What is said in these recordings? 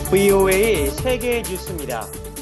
VOA 세계 뉴스입니다.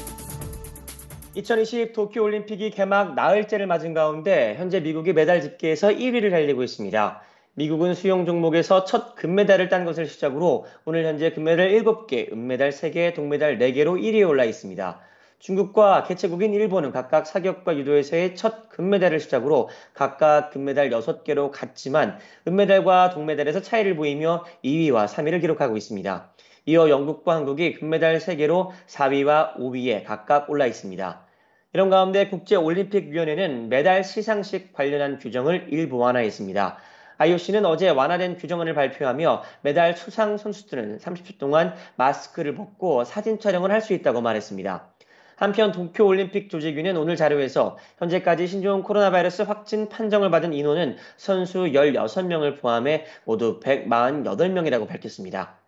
2020 도쿄올림픽이 개막 나흘째를 맞은 가운데 현재 미국이 메달 집계에서 1위를 달리고 있습니다. 미국은 수영 종목에서 첫 금메달을 딴 것을 시작으로 오늘 현재 금메달 7개, 은메달 3개, 동메달 4개로 1위에 올라 있습니다. 중국과 개최국인 일본은 각각 사격과 유도에서의 첫 금메달을 시작으로 각각 금메달 6개로 같지만 은메달과 동메달에서 차이를 보이며 2위와 3위를 기록하고 있습니다. 이어 영국과 한국이 금메달 3개로 4위와 5위에 각각 올라 있습니다. 이런 가운데 국제올림픽위원회는 메달 시상식 관련한 규정을 일부 완화했습니다. IOC는 어제 완화된 규정안을 발표하며 메달 수상 선수들은 30초 동안 마스크를 벗고 사진 촬영을 할 수 있다고 말했습니다. 한편 도쿄올림픽 조직위는 오늘 자료에서 현재까지 신종 코로나 바이러스 확진 판정을 받은 인원은 선수 16명을 포함해 모두 148명이라고 밝혔습니다.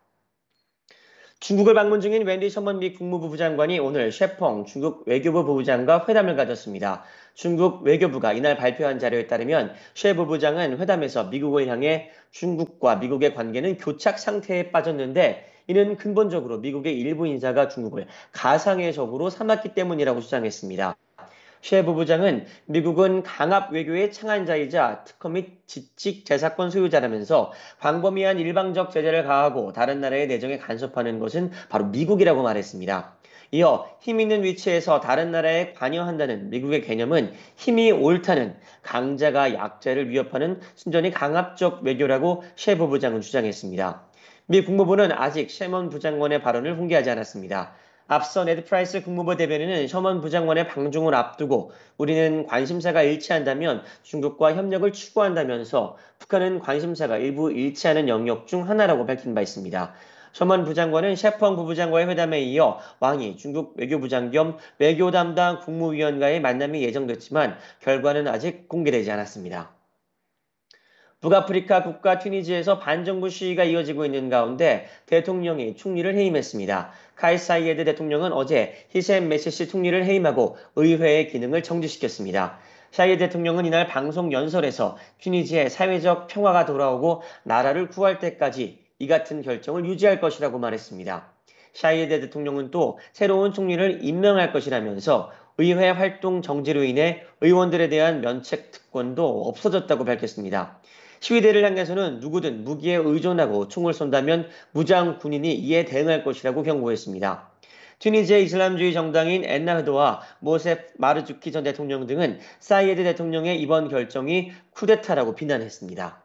중국을 방문 중인 웬디 셔먼 미 국무부 장관이 오늘 셰펑 중국 외교부 부부장과 회담을 가졌습니다. 중국 외교부가 이날 발표한 자료에 따르면 셰 부부장은 회담에서 미국을 향해 중국과 미국의 관계는 교착 상태에 빠졌는데 이는 근본적으로 미국의 일부 인사가 중국을 가상의 적으로 삼았기 때문이라고 주장했습니다. 셰 부부장은 미국은 강압 외교의 창안자이자 특허 및 지식 재사권 소유자라면서 광범위한 일방적 제재를 가하고 다른 나라의 내정에 간섭하는 것은 바로 미국이라고 말했습니다. 이어 힘 있는 위치에서 다른 나라에 관여한다는 미국의 개념은 힘이 옳다는 강자가 약자를 위협하는 순전히 강압적 외교라고 셰 부부장은 주장했습니다. 미 국무부는 아직 셰먼 부장관의 발언을 공개하지 않았습니다. 앞서 네드 프라이스 국무부 대변인은 셔먼 부장관의 방중을 앞두고 우리는 관심사가 일치한다면 중국과 협력을 추구한다면서 북한은 관심사가 일부 일치하는 영역 중 하나라고 밝힌 바 있습니다. 셔먼 부장관은 셰펑 부부장과의 회담에 이어 왕이 중국 외교부장 겸 외교 담당 국무위원과의 만남이 예정됐지만 결과는 아직 공개되지 않았습니다. 북아프리카 국가 튀니지에서 반정부 시위가 이어지고 있는 가운데 대통령이 총리를 해임했습니다. 카이스 사이에드 대통령은 어제 히셈 메시시 총리를 해임하고 의회의 기능을 정지시켰습니다. 사이에드 대통령은 이날 방송 연설에서 튀니지의 사회적 평화가 돌아오고 나라를 구할 때까지 이 같은 결정을 유지할 것이라고 말했습니다. 샤이에드 대통령은 또 새로운 총리를 임명할 것이라면서 의회 활동 정지로 인해 의원들에 대한 면책 특권도 없어졌다고 밝혔습니다. 시위대를 향해서는 누구든 무기에 의존하고 총을 쏜다면 무장 군인이 이에 대응할 것이라고 경고했습니다. 튀니지의 이슬람주의 정당인 엔나흐도와 모셉 마르주키 전 대통령 등은 사이에드 대통령의 이번 결정이 쿠데타라고 비난했습니다.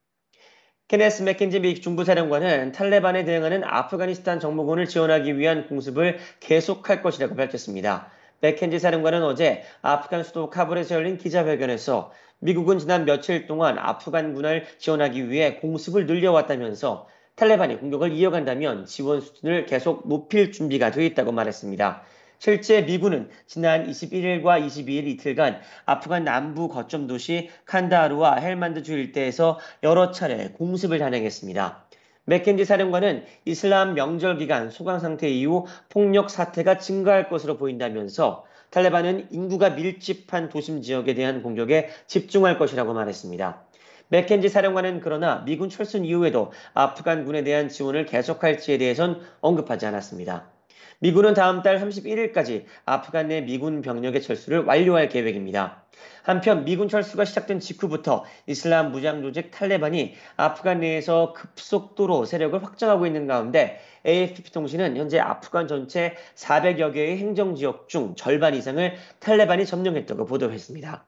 케네스 맥켄지 미 중부사령관은 탈레반에 대응하는 아프가니스탄 정부군을 지원하기 위한 공습을 계속할 것이라고 밝혔습니다. 맥켄지 사령관은 어제 아프간 수도 카불에서 열린 기자회견에서 미국은 지난 며칠 동안 아프간군을 지원하기 위해 공습을 늘려왔다면서 탈레반이 공격을 이어간다면 지원 수준을 계속 높일 준비가 되어 있다고 말했습니다. 실제 미군은 지난 21일과 22일 이틀간 아프간 남부 거점 도시 칸다하루와 헬만드주 일대에서 여러 차례 공습을 단행했습니다. 맥켄지 사령관은 이슬람 명절 기간 소강 상태 이후 폭력 사태가 증가할 것으로 보인다면서 탈레반은 인구가 밀집한 도심 지역에 대한 공격에 집중할 것이라고 말했습니다. 맥켄지 사령관은 그러나 미군 철수 이후에도 아프간군에 대한 지원을 계속할지에 대해선 언급하지 않았습니다. 미군은 다음 달 31일까지 아프간 내 미군 병력의 철수를 완료할 계획입니다. 한편 미군 철수가 시작된 직후부터 이슬람 무장 조직 탈레반이 아프간 내에서 급속도로 세력을 확장하고 있는 가운데 AFP 통신은 현재 아프간 전체 400여 개의 행정지역 중 절반 이상을 탈레반이 점령했다고 보도했습니다.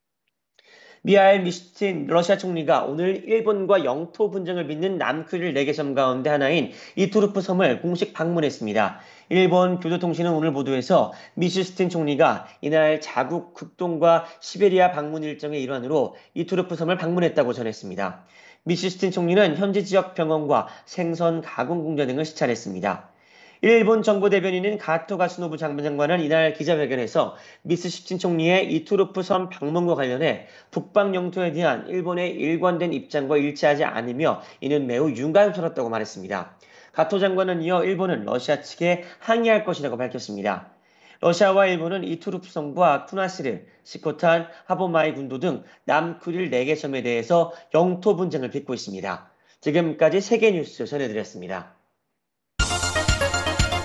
미하일 미슈틴 러시아 총리가 오늘 일본과 영토 분쟁을 빚는 남크릴 4개 섬 가운데 하나인 이투르프 섬을 공식 방문했습니다. 일본 교도통신은 오늘 보도에서 미슈스틴 총리가 이날 자국 극동과 시베리아 방문 일정의 일환으로 이투르프 섬을 방문했다고 전했습니다. 미슈스틴 총리는 현지 지역 병원과 생선 가공 공장 등을 시찰했습니다. 일본 정부 대변인인 가토 가스노부 장관은 이날 기자회견에서 미스시친 총리의 이투르프 섬 방문과 관련해 북방 영토에 대한 일본의 일관된 입장과 일치하지 않으며 이는 매우 유감스럽다고 말했습니다. 가토 장관은 이어 일본은 러시아 측에 항의할 것이라고 밝혔습니다. 러시아와 일본은 이투르프 섬과 쿠나시르, 시코탄, 하보마이 군도 등 남크릴 4개 섬에 대해서 영토 분쟁을 빚고 있습니다. 지금까지 세계뉴스 전해드렸습니다.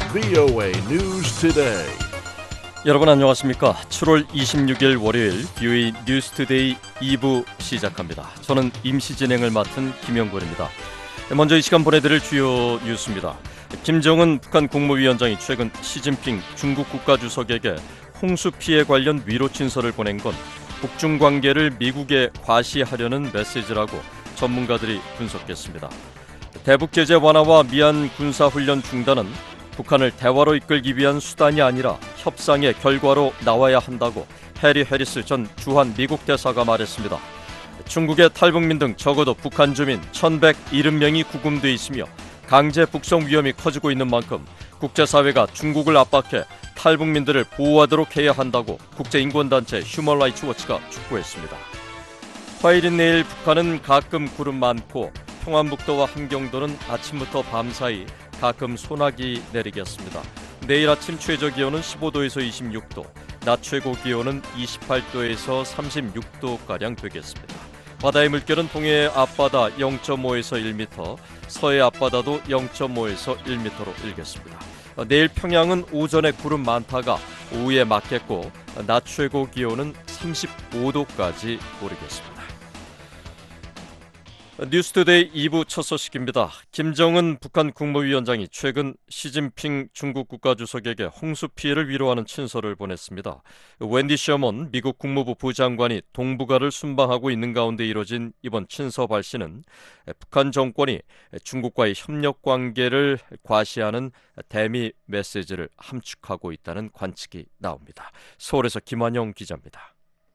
VOA News Today. 여러분 안녕하십니까? 7월 26일 월요일 VOA 뉴스 투데이 2부 시작합니다. 저는 임시 진행을 맡은 김영권입니다. 먼저 이 시간 보내드릴 주요 뉴스입니다. 김정은 북한 국무위원장이 최근 시진핑 중국 국가주석에게 홍수 피해 관련 위로 친서를 보낸 건 북중 관계를 미국에 과시하려는 메시지라고 전문가들이 분석했습니다. 대북 제재 완화와 미얀 군사훈련 중단은 북한을 대화로 이끌기 위한 수단이 아니라 협상의 결과로 나와야 한다고 해리 해리스 전 주한 미국 대사가 말했습니다. 중국의 탈북민 등 적어도 북한 주민 1,170명이 구금돼 있으며 강제 북송 위험이 커지고 있는 만큼 국제사회가 중국을 압박해 탈북민들을 보호하도록 해야 한다고 국제인권단체 휴먼라이츠 워치가 촉구했습니다. 화요일인 내일 북한은 가끔 구름 많고 평안북도와 함경도는 아침부터 밤사이 가끔 소나기 내리겠습니다. 내일 아침 최저기온은 15도에서 26도, 낮 최고기온은 28도에서 36도가량 되겠습니다. 바다의 물결은 동해 앞바다 0.5에서 1m, 서해 앞바다도 0.5에서 1m로 일겠습니다. 내일 평양은 오전에 구름 많다가 오후에 맑겠고 낮 최고기온은 35도까지 오르겠습니다. 뉴스투데이 2부 첫 소식입니다. 김정은 북한 국무위원장이 최근 시진핑 중국 국가주석에게 홍수 피해를 위로하는 친서를 보냈습니다. 웬디 셔먼 미국 국무부 부장관이 동북아를 순방하고 있는 가운데 이뤄진 이번 친서 발신은 북한 정권이 중국과의 협력 관계를 과시하는 대미 메시지를 함축하고 있다는 관측이 나옵니다. 서울에서 김환영 기자입니다.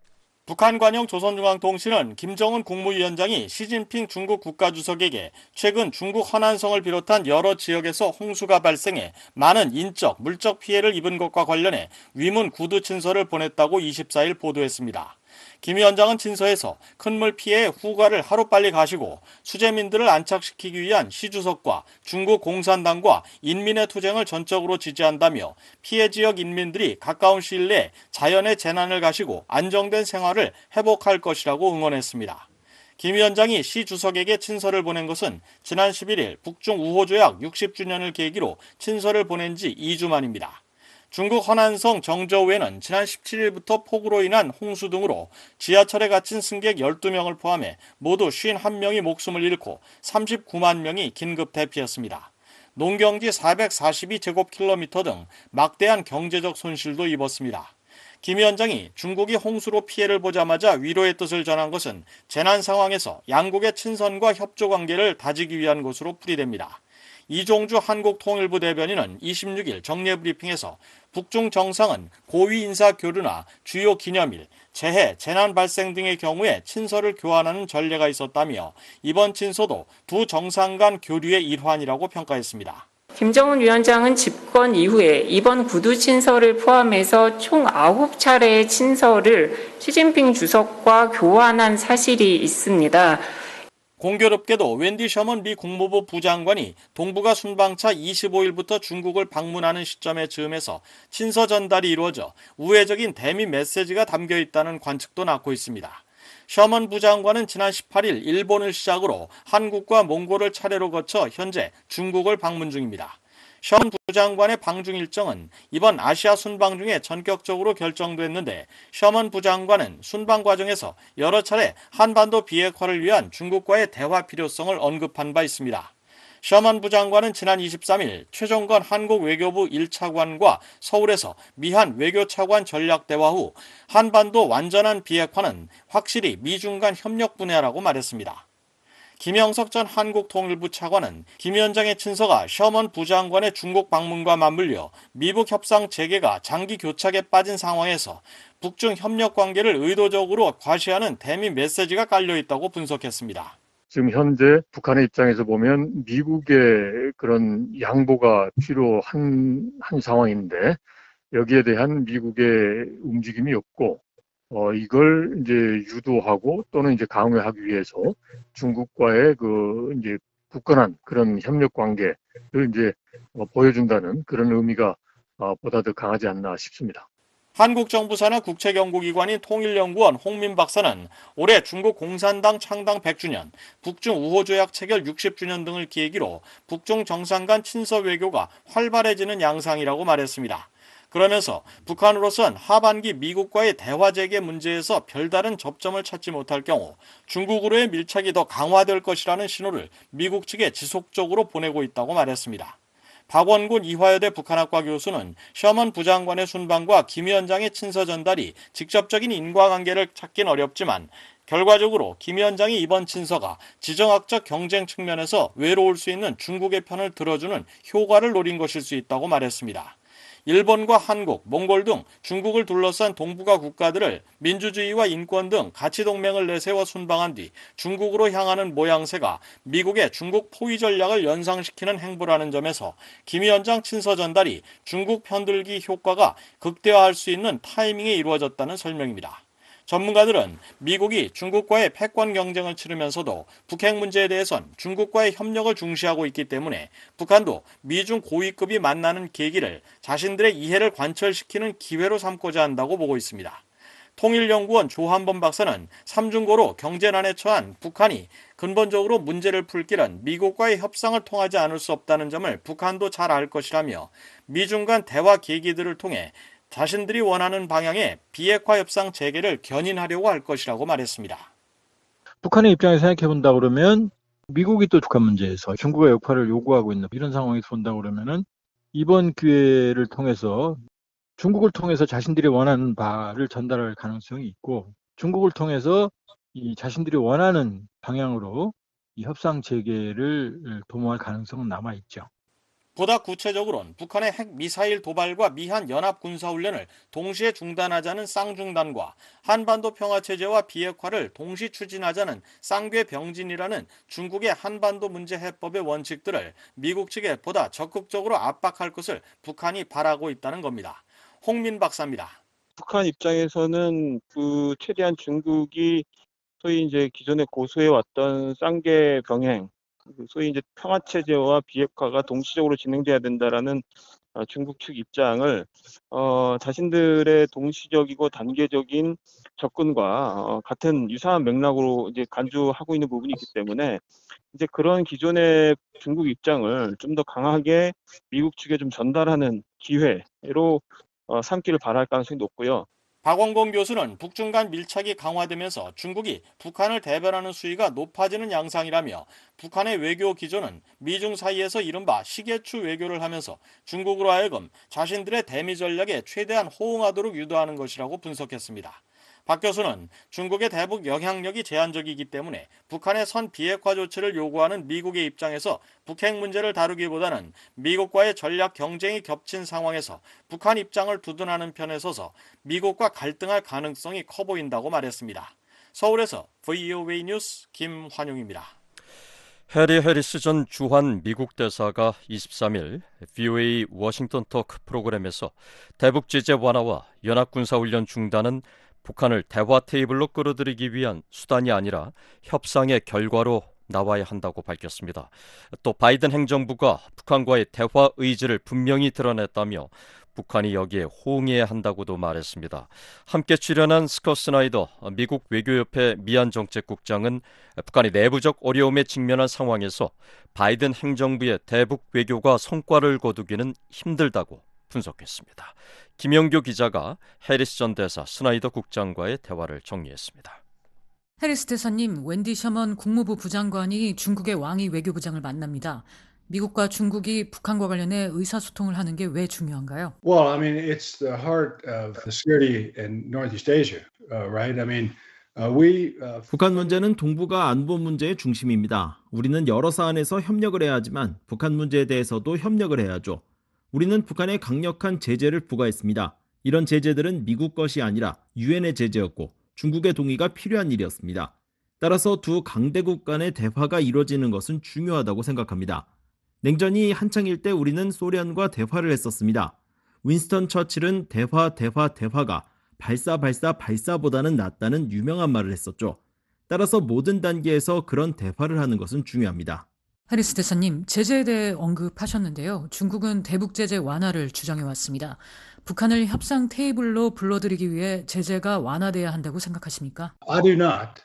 북한 관영 조선중앙통신은 김정은 국무위원장이 시진핑 중국 국가주석에게 최근 중국 허난성을 비롯한 여러 지역에서 홍수가 발생해 많은 인적, 물적 피해를 입은 것과 관련해 위문 구두 친서를 보냈다고 24일 보도했습니다. 김 위원장은 친서에서 큰 물 피해의 후과를 하루빨리 가시고 수재민들을 안착시키기 위한 시 주석과 중국 공산당과 인민의 투쟁을 전적으로 지지한다며 피해 지역 인민들이 가까운 시일 내에 자연의 재난을 가시고 안정된 생활을 회복할 것이라고 응원했습니다. 김 위원장이 시 주석에게 친서를 보낸 것은 지난 11일 북중 우호조약 60주년을 계기로 친서를 보낸 지 2주 만입니다. 중국 허난성 정저우에는 지난 17일부터 폭우로 인한 홍수 등으로 지하철에 갇힌 승객 12명을 포함해 모두 51명이 목숨을 잃고 39만 명이 긴급 대피했습니다. 농경지 442제곱킬로미터 등 막대한 경제적 손실도 입었습니다. 김 위원장이 중국이 홍수로 피해를 보자마자 위로의 뜻을 전한 것은 재난 상황에서 양국의 친선과 협조 관계를 다지기 위한 것으로 풀이됩니다. 이종주 한국통일부 대변인은 26일 정례 브리핑에서 북중 정상은 고위 인사 교류나 주요 기념일, 재해, 재난 발생 등의 경우에 친서를 교환하는 전례가 있었다며 이번 친서도 두 정상 간 교류의 일환이라고 평가했습니다. 김정은 위원장은 집권 이후에 이번 구두 친서를 포함해서 총 9차례의 친서를 시진핑 주석과 교환한 사실이 있습니다. 공교롭게도 웬디 셔먼 미 국무부 부장관이 동북아 순방차 25일부터 중국을 방문하는 시점에 즈음해서 친서 전달이 이루어져 우회적인 대미 메시지가 담겨 있다는 관측도 낳고 있습니다. 셔먼 부장관은 지난 18일 일본을 시작으로 한국과 몽골을 차례로 거쳐 현재 중국을 방문 중입니다. 셔먼 부장관의 방중 일정은 이번 아시아 순방 중에 전격적으로 결정됐는데 셔먼 부장관은 순방 과정에서 여러 차례 한반도 비핵화를 위한 중국과의 대화 필요성을 언급한 바 있습니다. 셔먼 부장관은 지난 23일 최종건 한국 외교부 1차관과 서울에서 미한 외교차관 전략대화 후 한반도 완전한 비핵화는 확실히 미중 간 협력 분야라고 말했습니다. 김영석 전 한국통일부 차관은 김 위원장의 친서가 셔먼 부장관의 중국 방문과 맞물려 미북 협상 재개가 장기 교착에 빠진 상황에서 북중 협력 관계를 의도적으로 과시하는 대미 메시지가 깔려 있다고 분석했습니다. 지금 현재 북한의 입장에서 보면 미국의 그런 양보가 필요한 상황인데 여기에 대한 미국의 움직임이 없고 이걸 이제 유도하고 또는 이제 강화하기 위해서 중국과의 이제 굳건한 그런 협력 관계를 이제 보여준다는 그런 의미가 보다 더 강하지 않나 싶습니다. 한국 정부 산하 국책연구기관인 통일연구원 홍민 박사는 올해 중국 공산당 창당 100주년, 북중 우호조약 체결 60주년 등을 계기로 북중 정상 간 친서 외교가 활발해지는 양상이라고 말했습니다. 그러면서 북한으로선 하반기 미국과의 대화 재개 문제에서 별다른 접점을 찾지 못할 경우 중국으로의 밀착이 더 강화될 것이라는 신호를 미국 측에 지속적으로 보내고 있다고 말했습니다. 박원군 이화여대 북한학과 교수는 셔먼 부장관의 순방과 김 위원장의 친서 전달이 직접적인 인과관계를 찾긴 어렵지만 결과적으로 김 위원장의 이번 친서가 지정학적 경쟁 측면에서 외로울 수 있는 중국의 편을 들어주는 효과를 노린 것일 수 있다고 말했습니다. 일본과 한국, 몽골 등 중국을 둘러싼 동북아 국가들을 민주주의와 인권 등 가치 동맹을 내세워 순방한 뒤 중국으로 향하는 모양새가 미국의 중국 포위 전략을 연상시키는 행보라는 점에서 김 위원장 친서 전달이 중국 편들기 효과가 극대화할 수 있는 타이밍에 이루어졌다는 설명입니다. 전문가들은 미국이 중국과의 패권 경쟁을 치르면서도 북핵 문제에 대해선 중국과의 협력을 중시하고 있기 때문에 북한도 미중 고위급이 만나는 계기를 자신들의 이해를 관철시키는 기회로 삼고자 한다고 보고 있습니다. 통일연구원 조한범 박사는 삼중고로 경제난에 처한 북한이 근본적으로 문제를 풀 길은 미국과의 협상을 통하지 않을 수 없다는 점을 북한도 잘 알 것이라며 미중 간 대화 계기들을 통해 자신들이 원하는 방향의 비핵화 협상 재개를 견인하려고 할 것이라고 말했습니다. 북한의 입장에서 생각해본다 그러면 미국이 또 북한 문제에서 중국의 역할을 요구하고 있는 이런 상황에서 본다 그러면은 이번 기회를 통해서 중국을 통해서 자신들이 원하는 바를 전달할 가능성이 있고 중국을 통해서 이 자신들이 원하는 방향으로 이 협상 재개를 도모할 가능성은 남아 있죠. 보다 구체적으로는 북한의 핵 미사일 도발과 미한 연합 군사훈련을 동시에 중단하자는 쌍중단과 한반도 평화체제와 비핵화를 동시 추진하자는 쌍궤병진이라는 중국의 한반도 문제 해법의 원칙들을 미국 측에 보다 적극적으로 압박할 것을 북한이 바라고 있다는 겁니다. 홍민 박사입니다. 북한 입장에서는 최대한 중국이 소위 이제 기존에 고수해왔던 쌍계 병행, 소위 이제 평화 체제와 비핵화가 동시적으로 진행돼야 된다라는 중국 측 입장을 자신들의 동시적이고 단계적인 접근과 같은 유사한 맥락으로 이제 간주하고 있는 부분이 있기 때문에 이제 그런 기존의 중국 입장을 좀 더 강하게 미국 측에 좀 전달하는 기회로 삼기를 바랄 가능성이 높고요. 박원공 교수는 북중 간 밀착이 강화되면서 중국이 북한을 대변하는 수위가 높아지는 양상이라며 북한의 외교 기조는 미중 사이에서 이른바 시계추 외교를 하면서 중국으로 하여금 자신들의 대미 전략에 최대한 호응하도록 유도하는 것이라고 분석했습니다. 박 교수는 중국의 대북 영향력이 제한적이기 때문에 북한의 선 비핵화 조치를 요구하는 미국의 입장에서 북핵 문제를 다루기보다는 미국과의 전략 경쟁이 겹친 상황에서 북한 입장을 두둔하는 편에 서서 미국과 갈등할 가능성이 커 보인다고 말했습니다. 서울에서 VOA 뉴스 김환용입니다. 해리 해리스 전 주한 미국 대사가 23일 VOA 워싱턴 토크 프로그램에서 대북 제재 완화와 연합군사훈련 중단은 북한을 대화 테이블로 끌어들이기 위한 수단이 아니라 협상의 결과로 나와야 한다고 밝혔습니다. 또 바이든 행정부가 북한과의 대화 의지를 분명히 드러냈다며 북한이 여기에 호응해야 한다고도 말했습니다. 함께 출연한 스콧 스나이더 미국 외교협회 미안정책국장은 북한이 내부적 어려움에 직면한 상황에서 바이든 행정부의 대북 외교가 성과를 거두기는 힘들다고 분석했습니다. 김영교 기자가 해리스 전 대사, 스나이더 국장과의 대화를 정리했습니다. 해리스 대사님, 웬디 셔먼 국무부 부장관이 중국의 왕이 외교부장을 만납니다. 미국과 중국이 북한과 관련해 의사소통을 하는 게 왜 중요한가요? Well, I mean, it's the heart of the security in Northeast Asia, right? I mean, 북한 문제는 동북아 안보 문제의 중심입니다. 우리는 여러 사안에서 협력을 해야 하지만 북한 문제에 대해서도 협력을 해야죠. 우리는 북한에 강력한 제재를 부과했습니다. 이런 제재들은 미국 것이 아니라 유엔의 제재였고 중국의 동의가 필요한 일이었습니다. 따라서 두 강대국 간의 대화가 이루어지는 것은 중요하다고 생각합니다. 냉전이 한창일 때 우리는 소련과 대화를 했었습니다. 윈스턴 처칠은 대화가 발사보다는 낫다는 유명한 말을 했었죠. 따라서 모든 단계에서 그런 대화를 하는 것은 중요합니다. 해리스 대사님, 제재에 대해 언급하셨는데요. 중국은 대북 제재 완화를 주장해 왔습니다. 북한을 협상 테이블로 불러들이기 위해 제재가 완화돼야 한다고 생각하십니까? I do not.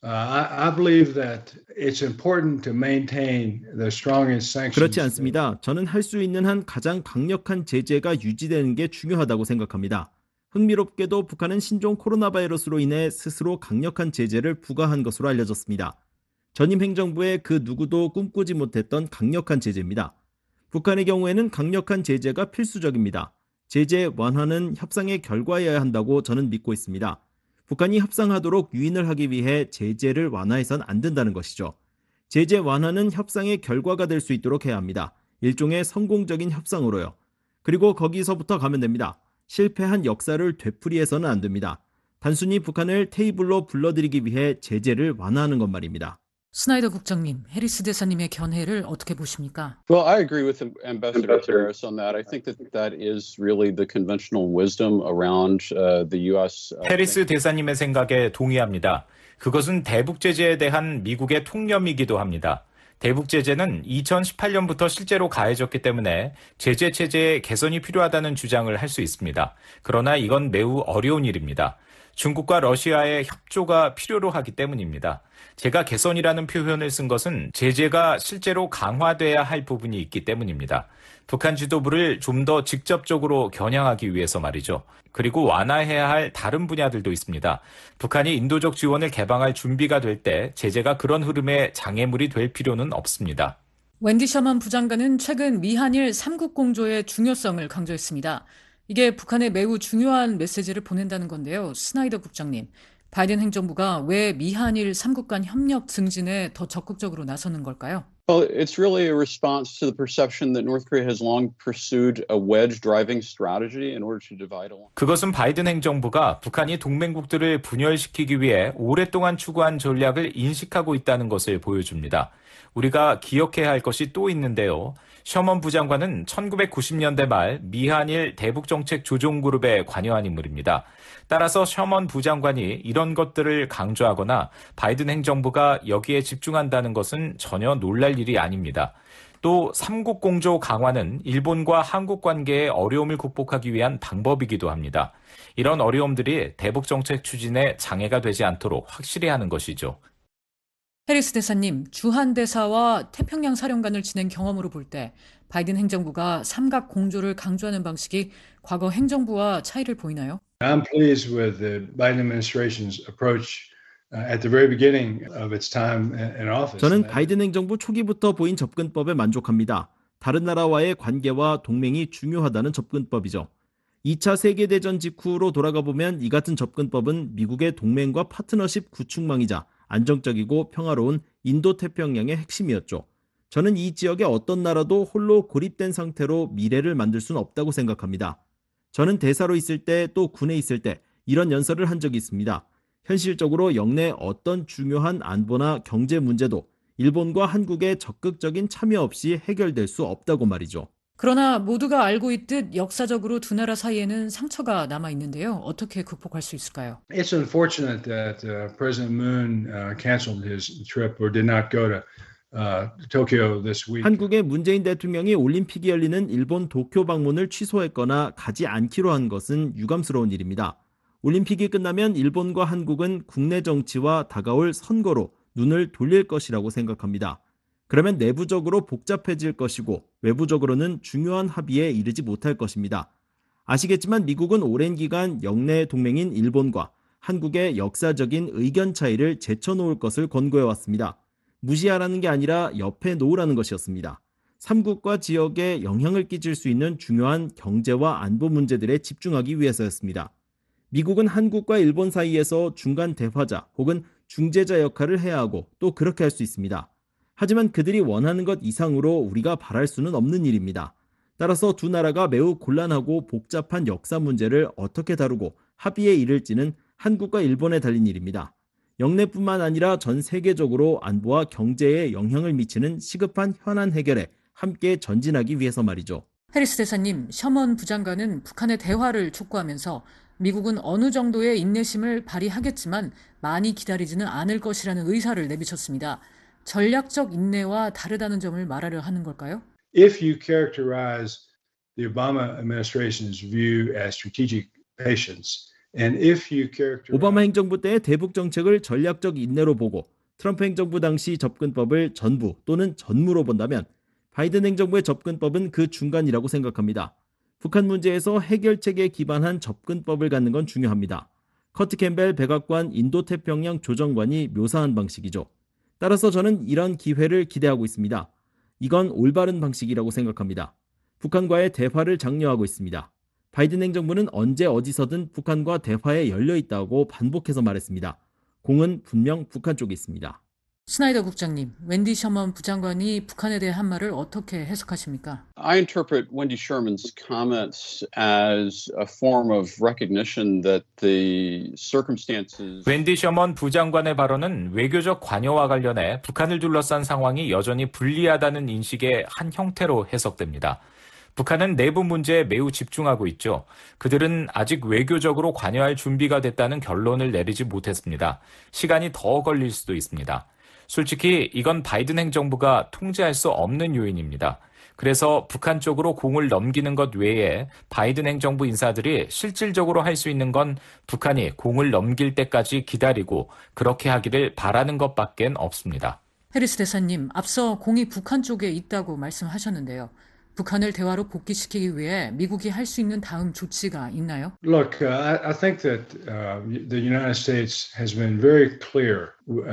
I believe that it's important to maintain the strongest sanctions. 그렇지 않습니다. 저는 할 수 있는 한 가장 강력한 제재가 유지되는 게 중요하다고 생각합니다. 흥미롭게도 북한은 신종 코로나 바이러스로 인해 스스로 강력한 제재를 부과한 것으로 알려졌습니다. 전임 행정부의 그 누구도 꿈꾸지 못했던 강력한 제재입니다. 북한의 경우에는 강력한 제재가 필수적입니다. 제재 완화는 협상의 결과여야 한다고 저는 믿고 있습니다. 북한이 협상하도록 유인을 하기 위해 제재를 완화해선 안 된다는 것이죠. 제재 완화는 협상의 결과가 될 수 있도록 해야 합니다. 일종의 성공적인 협상으로요. 그리고 거기서부터 가면 됩니다. 실패한 역사를 되풀이해서는 안 됩니다. 단순히 북한을 테이블로 불러들이기 위해 제재를 완화하는 것 말입니다. 스나이더 국장님, 해리스 대사님의 견해를 어떻게 보십니까? Well, I agree with Ambassador Harris on that. I think that is really the conventional wisdom around the U.S. 해리스 대사님의 생각에 동의합니다. 그것은 대북 제재에 대한 미국의 통념이기도 합니다. 대북 제재는 2018년부터 실제로 가해졌기 때문에 제재 체제의 개선이 필요하다는 주장을 할 수 있습니다. 그러나 이건 매우 어려운 일입니다. 중국과 러시아의 협조가 필요로 하기 때문입니다. 제가 개선이라는 표현을 쓴 것은 제재가 실제로 강화돼야 할 부분이 있기 때문입니다. 북한 지도부를 좀 더 직접적으로 겨냥하기 위해서 말이죠. 그리고 완화해야 할 다른 분야들도 있습니다. 북한이 인도적 지원을 개방할 준비가 될 때 제재가 그런 흐름의 장애물이 될 필요는 없습니다. 웬디 셔먼 부장관은 최근 미한일 3국 공조의 중요성을 강조했습니다. 이게 북한에 매우 중요한 메시지를 보낸다는 건데요. 스나이더 국장님, 바이든 행정부가 왜 미한일 3국 간 협력 증진에 더 적극적으로 나서는 걸까요? Well, it's really a response to the perception that North Korea has long pursued a wedge-driving strategy in order to divide along. 그것은 바이든 행정부가 북한이 동맹국들을 분열시키기 위해 오랫동안 추구한 전략을 인식하고 있다는 것을 보여줍니다. 우리가 기억해야 할 것이 또 있는데요. 셔먼 부장관은 1990년대 말 미한일 대북정책 조종그룹에 관여한 인물입니다. 따라서 셔먼 부장관이 이런 것들을 강조하거나 바이든 행정부가 여기에 집중한다는 것은 전혀 놀랄 일이 아닙니다. 또 3국 공조 강화는 일본과 한국 관계의 어려움을 극복하기 위한 방법이기도 합니다. 이런 어려움들이 대북정책 추진에 장애가 되지 않도록 확실히 하는 것이죠. 해리스 대사님, 주한 대사와 태평양 사령관을 지낸 경험으로 볼 때 바이든 행정부가 삼각 공조를 강조하는 방식이 과거 행정부와 차이를 보이나요? I'm pleased with the Biden administration's approach at the very beginning of its time in office. 저는 바이든 행정부 초기부터 보인 접근법에 만족합니다. 다른 나라와의 관계와 동맹이 중요하다는 접근법이죠. 2차 세계대전 직후로 돌아가 보면 이 같은 접근법은 미국의 동맹과 파트너십 구축망이자 안정적이고 평화로운 인도태평양의 핵심이었죠. 저는 이 지역의 어떤 나라도 홀로 고립된 상태로 미래를 만들 수는 없다고 생각합니다. 저는 대사로 있을 때 또 군에 있을 때 이런 연설을 한 적이 있습니다. 현실적으로 영내 어떤 중요한 안보나 경제 문제도 일본과 한국의 적극적인 참여 없이 해결될 수 없다고 말이죠. 그러나 모두가 알고 있듯 역사적으로 두 나라 사이에는 상처가 남아 있는데요. 어떻게 극복할 수 있을까요? It's unfortunate that President Moon canceled his trip or did not go to Tokyo this week. 한국의 문재인 대통령이 올림픽이 열리는 일본 도쿄 방문을 취소했거나 가지 않기로 한 것은 유감스러운 일입니다. 올림픽이 끝나면 일본과 한국은 국내 정치와 다가올 선거로 눈을 돌릴 것이라고 생각합니다. 그러면 내부적으로 복잡해질 것이고 외부적으로는 중요한 합의에 이르지 못할 것입니다. 아시겠지만 미국은 오랜 기간 영내 동맹인 일본과 한국의 역사적인 의견 차이를 제쳐놓을 것을 권고해왔습니다. 무시하라는 게 아니라 옆에 놓으라는 것이었습니다. 3국과 지역에 영향을 끼칠 수 있는 중요한 경제와 안보 문제들에 집중하기 위해서였습니다. 미국은 한국과 일본 사이에서 중간 대화자 혹은 중재자 역할을 해야 하고 또 그렇게 할 수 있습니다. 하지만 그들이 원하는 것 이상으로 우리가 바랄 수는 없는 일입니다. 따라서 두 나라가 매우 곤란하고 복잡한 역사 문제를 어떻게 다루고 합의에 이를지는 한국과 일본에 달린 일입니다. 영내뿐만 아니라 전 세계적으로 안보와 경제에 영향을 미치는 시급한 현안 해결에 함께 전진하기 위해서 말이죠. 해리스 대사님, 셔먼 부장관은 북한의 대화를 촉구하면서 미국은 어느 정도의 인내심을 발휘하겠지만 많이 기다리지는 않을 것이라는 의사를 내비쳤습니다. 전략적 인내와 다르다는 점을 말하려 하는 걸까요? If you characterize the Obama administration's view as strategic patience, and if you characterize 오바마 행정부 때의 대북 정책을 전략적 인내로 보고 트럼프 행정부 당시 접근법을 전부 또는 전무로 본다면 바이든 행정부의 접근법은 그 중간이라고 생각합니다. 북한 문제에서 해결책에 기반한 접근법을 갖는 건 중요합니다. 커트 캠벨 백악관 인도태평양 조정관이 묘사한 방식이죠. 따라서 저는 이런 기회를 기대하고 있습니다. 이건 올바른 방식이라고 생각합니다. 북한과의 대화를 장려하고 있습니다. 바이든 행정부는 언제 어디서든 북한과 대화에 열려 있다고 반복해서 말했습니다. 공은 분명 북한 쪽에 있습니다. 스나이더 국장님, 웬디 셔먼 부장관이 북한에 대해 한 말을 어떻게 해석하십니까? I interpret Wendy Sherman's comments as a form of recognition that the circumstances. 웬디 셔먼 부장관의 발언은 외교적 관여와 관련해 북한을 둘러싼 상황이 여전히 불리하다는 인식의 한 형태로 해석됩니다. 북한은 내부 문제에 매우 집중하고 있죠. 그들은 아직 외교적으로 관여할 준비가 됐다는 결론을 내리지 못했습니다. 시간이 더 걸릴 수도 있습니다. 솔직히 이건 바이든 행정부가 통제할 수 없는 요인입니다. 그래서 북한 쪽으로 공을 넘기는 것 외에 바이든 행정부 인사들이 실질적으로 할 수 있는 건 북한이 공을 넘길 때까지 기다리고 그렇게 하기를 바라는 것밖엔 없습니다. 해리스 대사님, 앞서 공이 북한 쪽에 있다고 말씀하셨는데요. 북한을 대화로 복귀시키기 위해 미국이 할 수 있는 다음 조치가 있나요? Look, I think that the United States has been very clear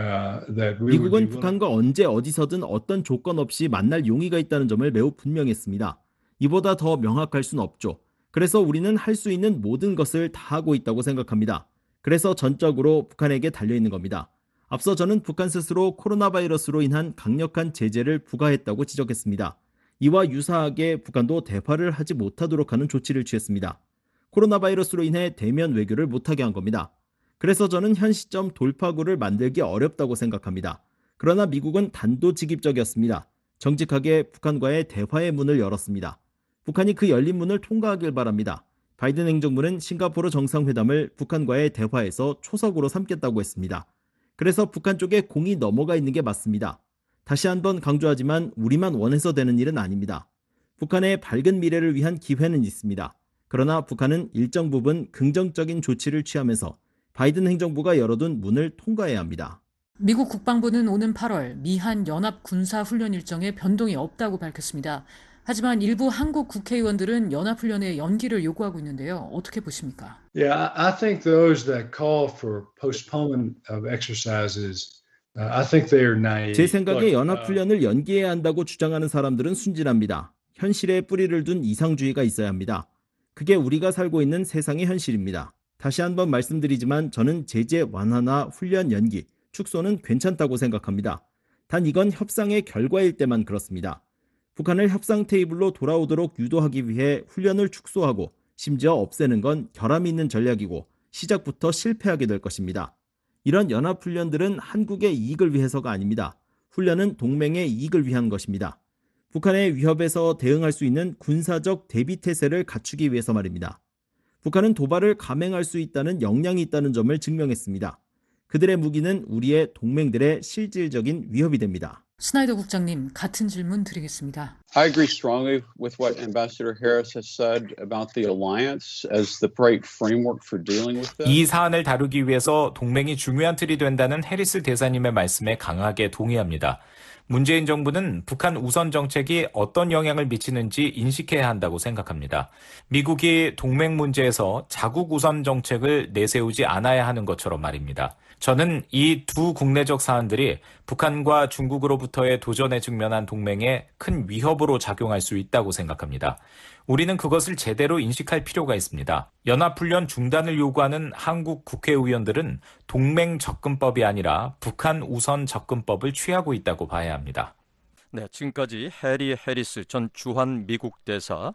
that we 미국은 북한과 언제 어디서든 어떤 조건 없이 만날 용의가 있다는 점을 매우 분명했습니다. 이보다 더 명확할 수는 없죠. 그래서 우리는 할 수 있는 모든 것을 다 하고 있다고 생각합니다. 그래서 전적으로 북한에게 달려있는 겁니다. 앞서 저는 북한 스스로 코로나 바이러스로 인한 강력한 제재를 부과했다고 지적했습니다. 이와 유사하게 북한도 대화를 하지 못하도록 하는 조치를 취했습니다. 코로나 바이러스로 인해 대면 외교를 못하게 한 겁니다. 그래서 저는 현 시점 돌파구를 만들기 어렵다고 생각합니다. 그러나 미국은 단도직입적이었습니다. 정직하게 북한과의 대화의 문을 열었습니다. 북한이 그 열린 문을 통과하길 바랍니다. 바이든 행정부는 싱가포르 정상회담을 북한과의 대화에서 초석으로 삼겠다고 했습니다. 그래서 북한 쪽에 공이 넘어가 있는 게 맞습니다. 다시 한번 강조하지만 우리만 원해서 되는 일은 아닙니다. 북한의 밝은 미래를 위한 기회는 있습니다. 그러나 북한은 일정 부분 긍정적인 조치를 취하면서 바이든 행정부가 열어둔 문을 통과해야 합니다. 미국 국방부는 오는 8월 미한 연합 군사 훈련 일정에 변동이 없다고 밝혔습니다. 하지만 일부 한국 국회의원들은 연합훈련의 연기를 요구하고 있는데요. 어떻게 보십니까? Yeah, I think those that call for postponement of exercises. I think they are naive. 제 생각에 연합훈련을 연기해야 한다고 주장하는 사람들은 순진합니다. 현실에 뿌리를 둔 이상주의가 있어야 합니다. 그게 우리가 살고 있는 세상의 현실입니다. 다시 한번 말씀드리지만 저는 제재 완화나 훈련 연기, 축소는 괜찮다고 생각합니다. 단 이건 협상의 결과일 때만 그렇습니다. 북한을 협상 테이블로 돌아오도록 유도하기 위해 훈련을 축소하고 심지어 없애는 건 결함이 있는 전략이고 시작부터 실패하게 될 것입니다. 이런 연합훈련들은 한국의 이익을 위해서가 아닙니다. 훈련은 동맹의 이익을 위한 것입니다. 북한의 위협에서 대응할 수 있는 군사적 대비태세를 갖추기 위해서 말입니다. 북한은 도발을 감행할 수 있다는 역량이 있다는 점을 증명했습니다. 그들의 무기는 우리의 동맹들의 실질적인 위협이 됩니다. 스나이더 국장님, 같은 질문 드리겠습니다. I agree strongly with what Ambassador Harris has said about the alliance as the right framework for dealing with this. 이 사안을 다루기 위해서 동맹이 중요한 틀이 된다는 해리스 대사님의 말씀에 강하게 동의합니다. 문재인 정부는 북한 우선 정책이 어떤 영향을 미치는지 인식해야 한다고 생각합니다. 미국이 동맹 문제에서 자국 우선 정책을 내세우지 않아야 하는 것처럼 말입니다. 저는 이 두 국내적 사안들이 북한과 중국으로부터의 도전에 직면한 동맹에 큰 위협으로 작용할 수 있다고 생각합니다. 우리는 그것을 제대로 인식할 필요가 있습니다. 연합훈련 중단을 요구하는 한국 국회의원들은 동맹 접근법이 아니라 북한 우선 접근법을 취하고 있다고 봐야 합니다. 네, 지금까지 해리 해리스 전 주한 미국 대사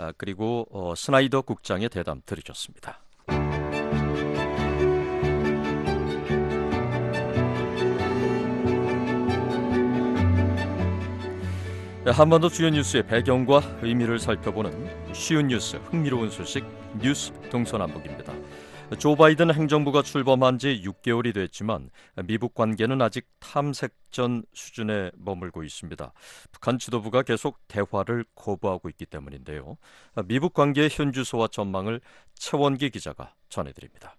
그리고 스나이더 국장의 대담 들으셨습니다. 한반도 주요 뉴스의 배경과 의미를 살펴보는 쉬운 뉴스, 흥미로운 소식, 뉴스 동서남북입니다. 조 바이든 행정부가 출범한 지 6개월이 됐지만 미북 관계는 아직 탐색전 수준에 머물고 있습니다. 북한 지도부가 계속 대화를 거부하고 있기 때문인데요. 미북 관계의 현주소와 전망을 최원기 기자가 전해드립니다.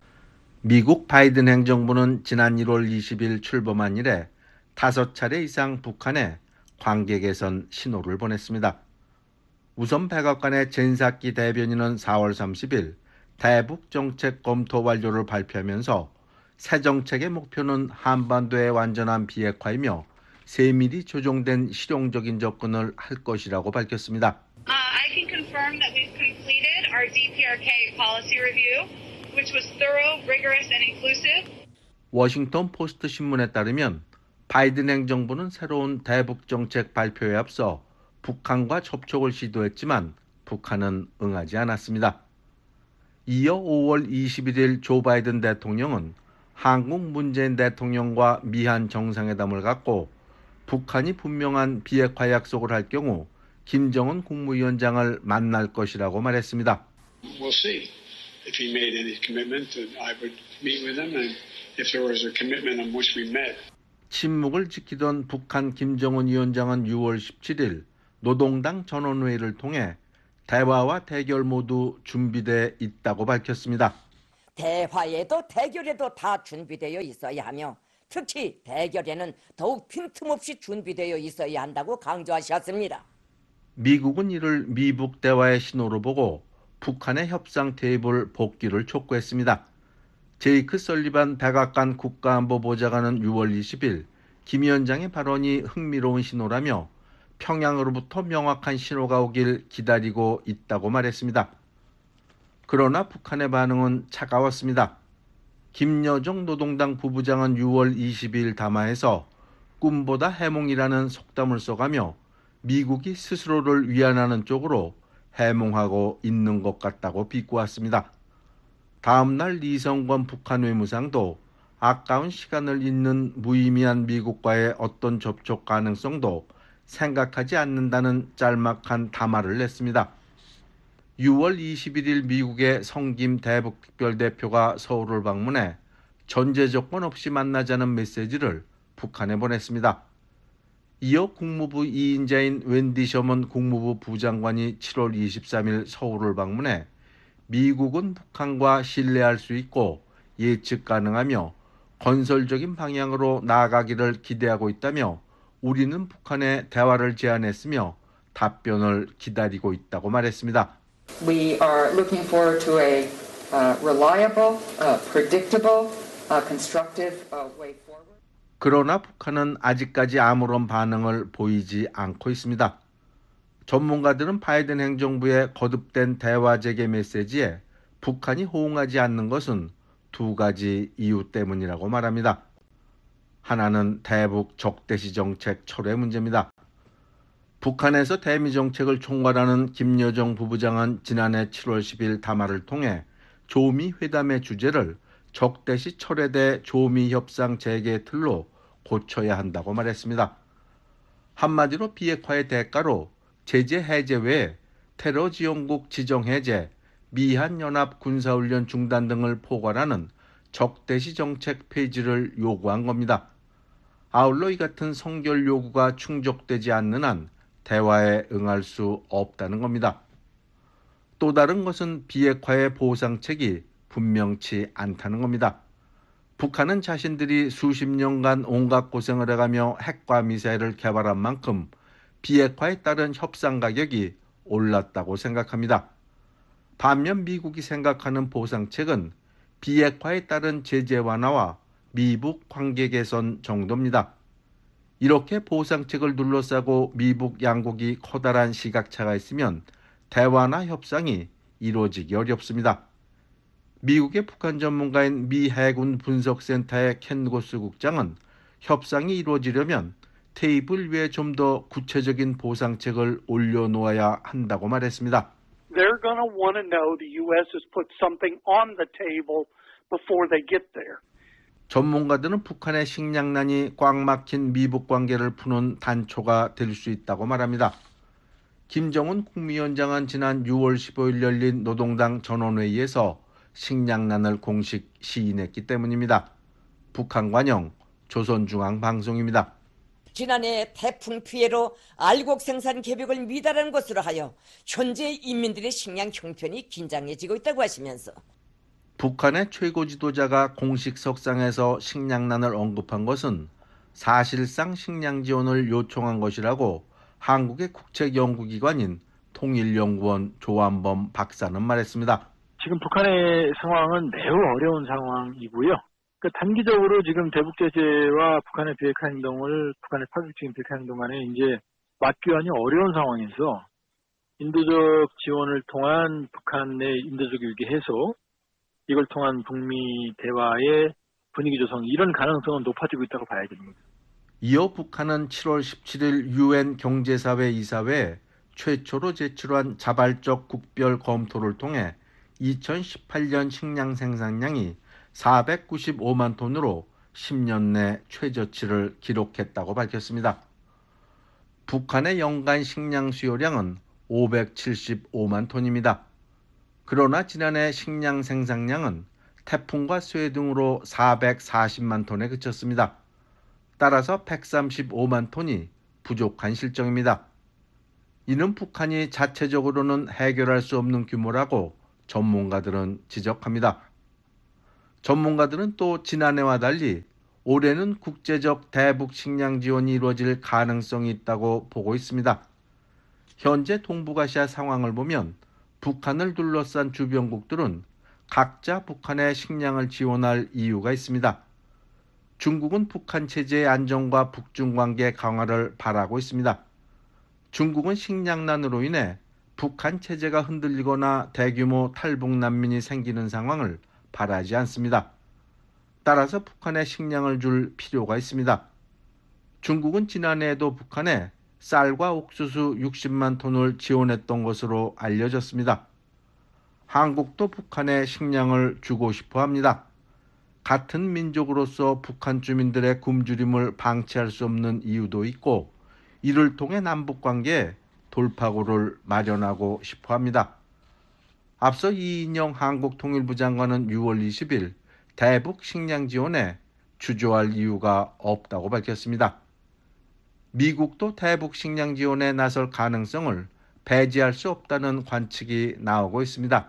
미국 바이든 행정부는 지난 1월 20일 출범한 이래 5차례 이상 북한에 관계 개선 신호를 보냈습니다. 우선 백악관의 젠사키 대변인은 4월 30일 대북 정책 검토 완료를 발표하면서 새 정책의 목표는 한반도의 완전한 비핵화이며 세밀히 조정된 실용적인 접근을 할 것이라고 밝혔습니다. I can confirm that we've completed our DPRK policy review, which was thorough, rigorous, and inclusive. 워싱턴 포스트 신문에 따르면 바이든 행정부는 새로운 대북 정책 발표에 앞서 북한과 접촉을 시도했지만 북한은 응하지 않았습니다. 이어 5월 21일 조 바이든 대통령은 한국 문재인 대통령과 미한 정상회담을 갖고 북한이 분명한 비핵화 약속을 할 경우 김정은 국무위원장을 만날 것이라고 말했습니다. We'll see. If he made any commitment, I would meet with him, and if there was a commitment on which we met. 침묵을 지키던 북한 김정은 위원장은 6월 17일 노동당 전원회의를 통해 대화와 대결 모두 준비돼 있다고 밝혔습니다. 대화에도 대결에도 다 준비되어 있어야 하며 특히 대결에는 더욱 빈틈없이 준비되어 있어야 한다고 강조하셨습니다. 미국은 이를 미북 대화의 신호로 보고 북한의 협상 테이블 복귀를 촉구했습니다. 제이크 설리반 백악관 국가안보보좌관은 6월 20일 김 위원장의 발언이 흥미로운 신호라며 평양으로부터 명확한 신호가 오길 기다리고 있다고 말했습니다. 그러나 북한의 반응은 차가웠습니다. 김여정 노동당 부부장은 6월 22일 담화에서 꿈보다 해몽이라는 속담을 써가며 미국이 스스로를 위안하는 쪽으로 해몽하고 있는 것 같다고 비꼬았습니다. 다음 날 리성건 북한 외무상도 아까운 시간을 잇는 무의미한 미국과의 어떤 접촉 가능성도 생각하지 않는다는 짤막한 담화를 냈습니다. 6월 21일 미국의 성김 대북특별대표가 서울을 방문해 전제 조건 없이 만나자는 메시지를 북한에 보냈습니다. 이어 국무부 2인자인 웬디 셔먼 국무부 부장관이 7월 23일 서울을 방문해 미국은 북한과 신뢰할 수 있고 예측 가능하며 건설적인 방향으로 나아가기를 기대하고 있다며 우리는 북한에 대화를 제안했으며 답변을 기다리고 있다고 말했습니다. We are looking forward to a reliable, predictable, constructive way forward. 그러나 북한은 아직까지 아무런 반응을 보이지 않고 있습니다. 전문가들은 바이든 행정부의 거듭된 대화 재개 메시지에 북한이 호응하지 않는 것은 두 가지 이유 때문이라고 말합니다. 하나는 대북 적대시 정책 철회 문제입니다. 북한에서 대미 정책을 총괄하는 김여정 부부장은 지난해 7월 10일 담화를 통해 조미 회담의 주제를 적대시 철회대 조미 협상 재개 틀로 고쳐야 한다고 말했습니다. 한마디로 비핵화의 대가로 제재 해제 외에 테러 지원국 지정 해제, 미한 연합 군사훈련 중단 등을 포괄하는 적대시 정책 폐지를 요구한 겁니다. 아울러 이 같은 성결 요구가 충족되지 않는 한 대화에 응할 수 없다는 겁니다. 또 다른 것은 비핵화의 보상책이 분명치 않다는 겁니다. 북한은 자신들이 수십 년간 온갖 고생을 해가며 핵과 미사일을 개발한 만큼 비핵화에 따른 협상 가격이 올랐다고 생각합니다. 반면 미국이 생각하는 보상책은 비핵화에 따른 제재 완화와 미북 관계 개선 정도입니다. 이렇게 보상책을 둘러싸고 미북 양국이 커다란 시각차가 있으면 대화나 협상이 이루어지기 어렵습니다. 미국의 북한 전문가인 미 해군 분석센터의 켄 고스 국장은 협상이 이루어지려면 테이블 위에 좀 더 구체적인 보상책을 올려놓아야 한다고 말했습니다. They're going to want to know the U.S. has put something on the table before they get there. 전문가들은 북한의 식량난이 꽉 막힌 미북 관계를 푸는 단초가 될 수 있다고 말합니다. 김정은 국무위원장은 지난 6월 15일 열린 노동당 전원회의에서 식량난을 공식 시인했기 때문입니다. 북한 관영 조선중앙방송입니다. 지난해 태풍 피해로 알곡 생산 계획을 미달한 것으로 하여 현재 인민들의 식량 형편이 긴장해지고 있다고 하시면서 북한의 최고 지도자가 공식 석상에서 식량난을 언급한 것은 사실상 식량 지원을 요청한 것이라고 한국의 국책연구기관인 통일연구원 조한범 박사는 말했습니다. 지금 북한의 상황은 매우 어려운 상황이고요. 단기적으로 지금 대북 제재와 북한의 비핵화 행동을 북한의 파격적인 비핵화 행동 간에 이제 맞교환이 어려운 상황에서 인도적 지원을 통한 북한의 인도적 위기 해소, 이걸 통한 북미 대화의 분위기 조성, 이런 가능성은 높아지고 있다고 봐야 됩니다. 이어 북한은 7월 17일 UN 경제사회 이사회에 최초로 제출한 자발적 국별 검토를 통해 2018년 식량 생산량이 495만 톤으로 10년 내 최저치를 기록했다고 밝혔습니다. 북한의 연간 식량 수요량은 575만 톤입니다. 그러나 지난해 식량 생산량은 태풍과 쇠 등으로 440만 톤에 그쳤습니다. 따라서 135만 톤이 부족한 실정입니다. 이는 북한이 자체적으로는 해결할 수 없는 규모라고 전문가들은 지적합니다. 전문가들은 또 지난해와 달리 올해는 국제적 대북 식량 지원이 이루어질 가능성이 있다고 보고 있습니다. 현재 동북아시아 상황을 보면 북한을 둘러싼 주변국들은 각자 북한의 식량을 지원할 이유가 있습니다. 중국은 북한 체제의 안정과 북중 관계 강화를 바라고 있습니다. 중국은 식량난으로 인해 북한 체제가 흔들리거나 대규모 탈북 난민이 생기는 상황을 바라지 않습니다. 따라서 북한에 식량을 줄 필요가 있습니다. 중국은 지난해에도 북한에 쌀과 옥수수 60만 톤을 지원했던 것으로 알려졌습니다. 한국도 북한에 식량을 주고 싶어 합니다. 같은 민족으로서 북한 주민들의 굶주림을 방치할 수 없는 이유도 있고 이를 통해 남북관계에 돌파구를 마련하고 싶어 합니다. 앞서 이인영 한국통일부 장관은 6월 20일 대북 식량 지원에 주저할 이유가 없다고 밝혔습니다. 미국도 대북 식량 지원에 나설 가능성을 배제할 수 없다는 관측이 나오고 있습니다.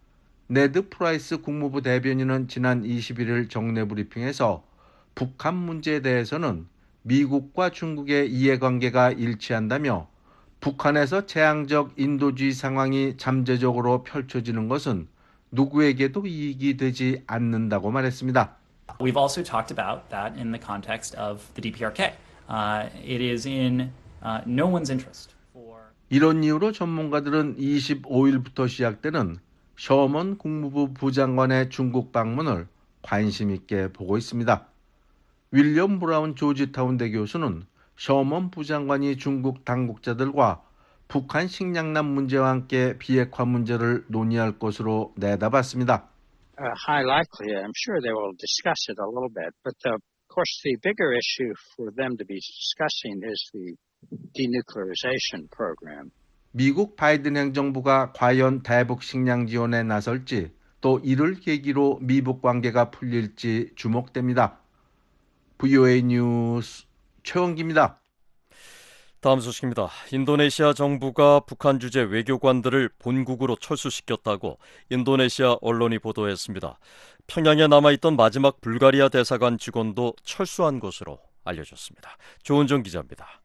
네드 프라이스 국무부 대변인은 지난 21일 정례 브리핑에서 북한 문제에 대해서는 미국과 중국의 이해관계가 일치한다며 북한에서 재앙적 인도주의 상황이 잠재적으로 펼쳐지는 것은 누구에게도 이익이 되지 않는다고 말했습니다. We've also talked about that in the context of the DPRK. It is in no one's interest. 이런 이유로 전문가들은 25일부터 시작되는 셔먼 국무부 부장관의 중국 방문을 관심 있게 보고 있습니다. 윌리엄 브라운 조지타운대 교수는 셔먼 부장관이 중국 당국자들과 북한 식량난 문제와 함께 비핵화 문제를 논의할 것으로 내다봤습니다. High likely, I'm sure they will discuss it a little bit, but of course the bigger issue for them to be discussing is the denuclearization program. 미국 바이든 행정부가 과연 대북 식량 지원에 나설지 또 이를 계기로 미북 관계가 풀릴지 주목됩니다. VOA 뉴스 최원기입니다. 다음 소식입니다. 인도네시아 정부가 북한 주재 외교관들을 본국으로 철수시켰다고 인도네시아 언론이 보도했습니다. 평양에 남아있던 마지막 불가리아 대사관 직원도 철수한 것으로 알려졌습니다. 조은정 기자입니다.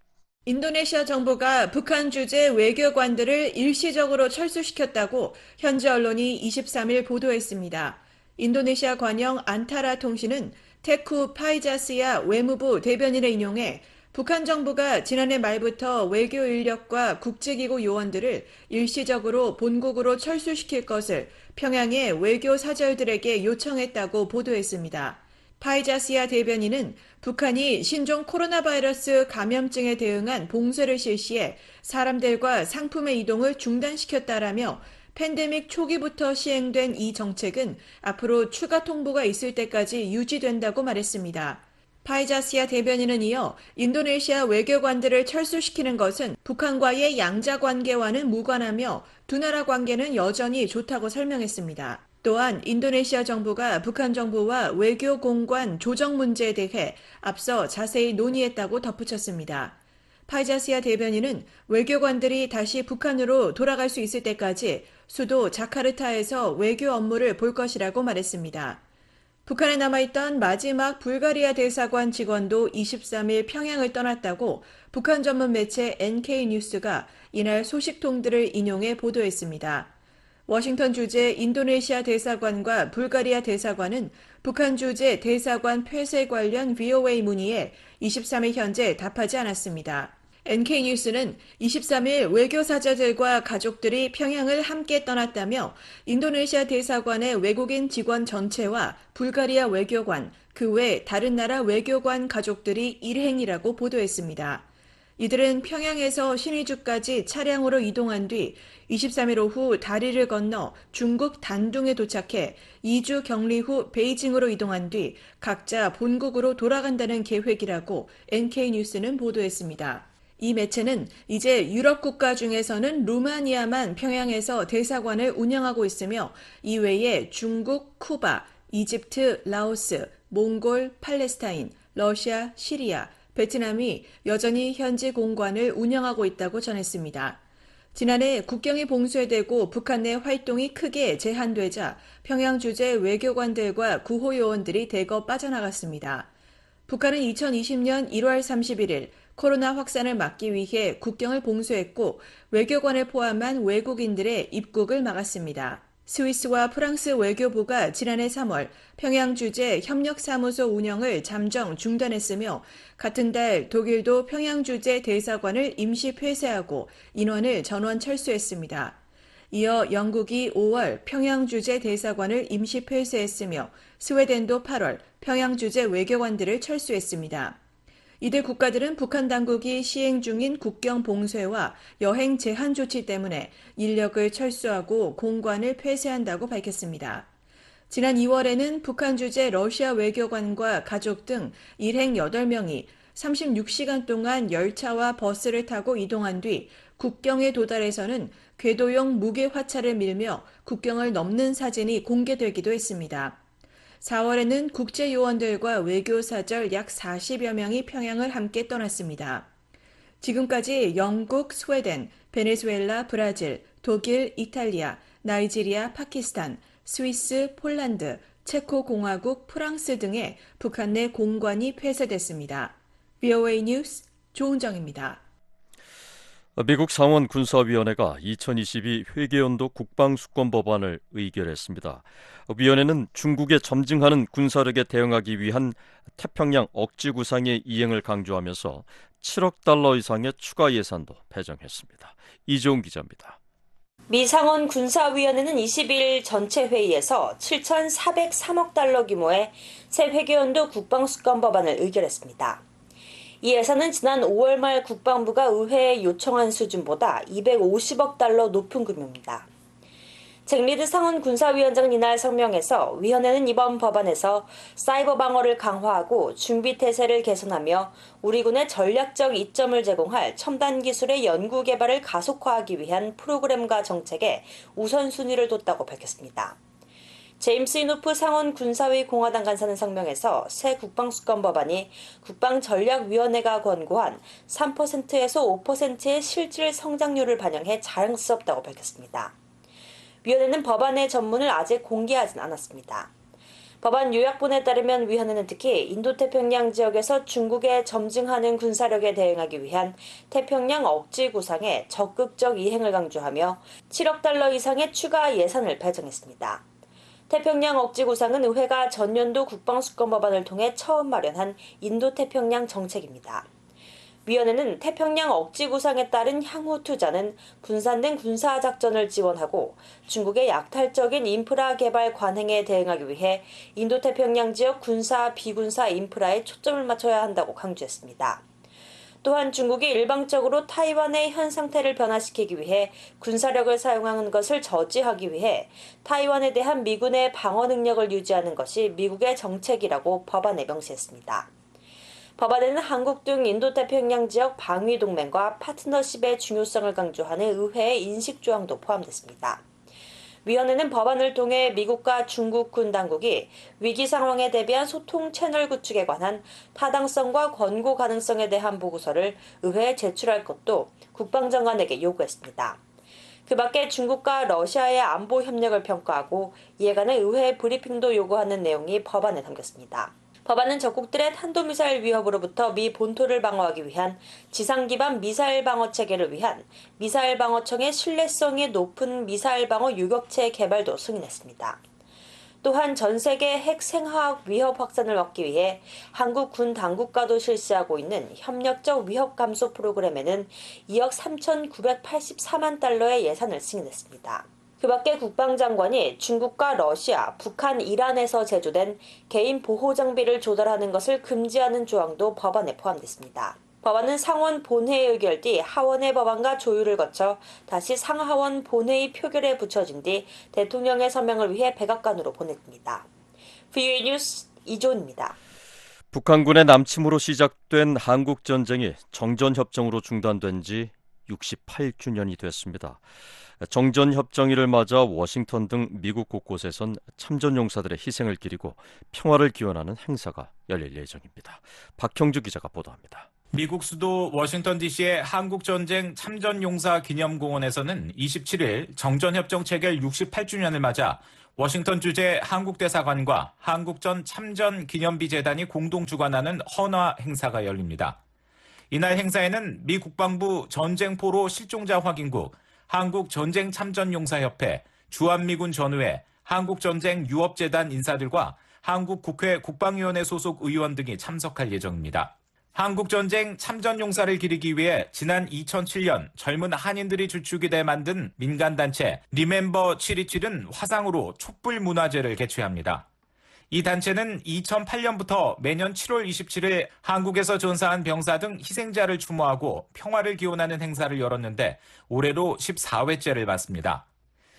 인도네시아 정부가 북한 주재 외교관들을 일시적으로 철수시켰다고 현지 언론이 23일 보도했습니다. 인도네시아 관영 안타라 통신은 테쿠 파이자스야 외무부 대변인을 인용해 북한 정부가 지난해 말부터 외교 인력과 국제기구 요원들을 일시적으로 본국으로 철수시킬 것을 평양의 외교 사절들에게 요청했다고 보도했습니다. 파이자스야 대변인은 북한이 신종 코로나 바이러스 감염증에 대응한 봉쇄를 실시해 사람들과 상품의 이동을 중단시켰다라며 팬데믹 초기부터 시행된 이 정책은 앞으로 추가 통보가 있을 때까지 유지된다고 말했습니다. 파이자스야 대변인은 이어 인도네시아 외교관들을 철수시키는 것은 북한과의 양자 관계와는 무관하며 두 나라 관계는 여전히 좋다고 설명했습니다. 또한 인도네시아 정부가 북한 정부와 외교 공관 조정 문제에 대해 앞서 자세히 논의했다고 덧붙였습니다. 파이자시아 대변인은 외교관들이 다시 북한으로 돌아갈 수 있을 때까지 수도 자카르타에서 외교 업무를 볼 것이라고 말했습니다. 북한에 남아있던 마지막 불가리아 대사관 직원도 23일 평양을 떠났다고 북한 전문 매체 NK뉴스가 이날 소식통들을 인용해 보도했습니다. 워싱턴 주재 인도네시아 대사관과 불가리아 대사관은 북한 주재 대사관 폐쇄 관련 VOA 문의에 23일 현재 답하지 않았습니다. NK뉴스는 23일 외교사자들과 가족들이 평양을 함께 떠났다며 인도네시아 대사관의 외국인 직원 전체와 불가리아 외교관, 그 외 다른 나라 외교관 가족들이 일행이라고 보도했습니다. 이들은 평양에서 신의주까지 차량으로 이동한 뒤 23일 오후 다리를 건너 중국 단둥에 도착해 2주 격리 후 베이징으로 이동한 뒤 각자 본국으로 돌아간다는 계획이라고 NK뉴스는 보도했습니다. 이 매체는 이제 유럽 국가 중에서는 루마니아만 평양에서 대사관을 운영하고 있으며 이외에 중국, 쿠바, 이집트, 라오스, 몽골, 팔레스타인, 러시아, 시리아, 베트남이 여전히 현지 공관을 운영하고 있다고 전했습니다. 지난해 국경이 봉쇄되고 북한 내 활동이 크게 제한되자 평양 주재 외교관들과 구호요원들이 대거 빠져나갔습니다. 북한은 2020년 1월 31일 코로나 확산을 막기 위해 국경을 봉쇄했고 외교관을 포함한 외국인들의 입국을 막았습니다. 스위스와 프랑스 외교부가 지난해 3월 평양 주재 협력사무소 운영을 잠정 중단했으며 같은 달 독일도 평양 주재 대사관을 임시 폐쇄하고 인원을 전원 철수했습니다. 이어 영국이 5월 평양 주재 대사관을 임시 폐쇄했으며 스웨덴도 8월 평양 주재 외교관들을 철수했습니다. 이들 국가들은 북한 당국이 시행 중인 국경 봉쇄와 여행 제한 조치 때문에 인력을 철수하고 공관을 폐쇄한다고 밝혔습니다. 지난 2월에는 북한 주재 러시아 외교관과 가족 등 일행 8명이 36시간 동안 열차와 버스를 타고 이동한 뒤 국경에 도달해서는 궤도용 무게 화차를 밀며 국경을 넘는 사진이 공개되기도 했습니다. 4월에는 국제요원들과 외교사절 약 40여 명이 평양을 함께 떠났습니다. 지금까지 영국, 스웨덴, 베네수엘라, 브라질, 독일, 이탈리아, 나이지리아, 파키스탄, 스위스, 폴란드, 체코공화국, 프랑스 등의 북한 내 공관이 폐쇄됐습니다. VOA 뉴스 조은정입니다. 미국 상원 군사위원회가 2022 회계연도 국방수권 법안을 의결했습니다. 위원회는 중국에 점증하는 군사력에 대응하기 위한 태평양 억지 구상의 이행을 강조하면서 7억 달러 이상의 추가 예산도 배정했습니다. 이재용 기자입니다. 미 상원 군사위원회는 22일 전체 회의에서 7,403억 달러 규모의 새 회계연도 국방수권 법안을 의결했습니다. 이 예산은 지난 5월 말 국방부가 의회에 요청한 수준보다 250억 달러 높은 규모입니다. 잭 리드 상원 군사위원장은 이날 성명에서 위원회는 이번 법안에서 사이버 방어를 강화하고 준비태세를 개선하며 우리 군의 전략적 이점을 제공할 첨단 기술의 연구 개발을 가속화하기 위한 프로그램과 정책에 우선순위를 뒀다고 밝혔습니다. 제임스 이노프 상원 군사위 공화당 간사는 성명에서 새 국방수권 법안이 국방전략위원회가 권고한 3%에서 5%의 실질 성장률을 반영해 자랑스럽다고 밝혔습니다. 위원회는 법안의 전문을 아직 공개하진 않았습니다. 법안 요약본에 따르면 위원회는 특히 인도태평양 지역에서 중국에 점증하는 군사력에 대응하기 위한 태평양 억지 구상의 적극적 이행을 강조하며 7억 달러 이상의 추가 예산을 배정했습니다. 태평양 억지 구상은 의회가 전년도 국방수권 법안을 통해 처음 마련한 인도태평양 정책입니다. 위원회는 태평양 억지 구상에 따른 향후 투자는 분산된 군사작전을 지원하고 중국의 약탈적인 인프라 개발 관행에 대응하기 위해 인도태평양 지역 군사, 비군사 인프라에 초점을 맞춰야 한다고 강조했습니다. 또한 중국이 일방적으로 타이완의 현 상태를 변화시키기 위해 군사력을 사용하는 것을 저지하기 위해 타이완에 대한 미군의 방어 능력을 유지하는 것이 미국의 정책이라고 법안에 명시했습니다. 법안에는 한국 등 인도태평양 지역 방위동맹과 파트너십의 중요성을 강조하는 의회의 인식조항도 포함됐습니다. 위원회는 법안을 통해 미국과 중국 군 당국이 위기 상황에 대비한 소통 채널 구축에 관한 타당성과 권고 가능성에 대한 보고서를 의회에 제출할 것도 국방장관에게 요구했습니다. 그 밖에 중국과 러시아의 안보 협력을 평가하고 이에 관한 의회 브리핑도 요구하는 내용이 법안에 담겼습니다. 법안은 적국들의 탄도미사일 위협으로부터 미 본토를 방어하기 위한 지상 기반 미사일 방어 체계를 위한 미사일 방어청의 신뢰성이 높은 미사일 방어 유격체 개발도 승인했습니다. 또한 전 세계 핵 생화학 위협 확산을 막기 위해 한국 군 당국과도 실시하고 있는 협력적 위협 감소 프로그램에는 2억 3,984만 달러의 예산을 승인했습니다. 그 밖에 국방장관이 중국과 러시아, 북한, 이란에서 제조된 개인 보호 장비를 조달하는 것을 금지하는 조항도 법안에 포함됐습니다. 법안은 상원 본회의 의결 뒤 하원의 법안과 조율을 거쳐 다시 상하원 본회의 표결에 붙여진 뒤 대통령의 서명을 위해 백악관으로 보냈습니다. VOA 뉴스 이조은입니다. 북한군의 남침으로 시작된 한국전쟁이 정전협정으로 중단된 지 68주년이 됐습니다. 정전협정일을 맞아 워싱턴 등 미국 곳곳에선 참전용사들의 희생을 기리고 평화를 기원하는 행사가 열릴 예정입니다. 박형주 기자가 보도합니다. 미국 수도 워싱턴 DC의 한국전쟁 참전용사 기념공원에서는 27일 정전협정 체결 68주년을 맞아 워싱턴 주재 한국대사관과 한국전 참전 기념비 재단이 공동 주관하는 헌화 행사가 열립니다. 이날 행사에는 미 국방부 전쟁포로 실종자 확인국, 한국전쟁참전용사협회, 주한미군 전우회, 한국전쟁유업재단 인사들과 한국국회 국방위원회 소속 의원 등이 참석할 예정입니다. 한국전쟁 참전용사를 기리기 위해 지난 2007년 젊은 한인들이 주축이 돼 만든 민간단체 리멤버 727은 화상으로 촛불 문화제를 개최합니다. 이 단체는 2008년부터 매년 7월 27일 한국에서 전사한 병사 등 희생자를 추모하고 평화를 기원하는 행사를 열었는데 올해로 14회째를 맞습니다.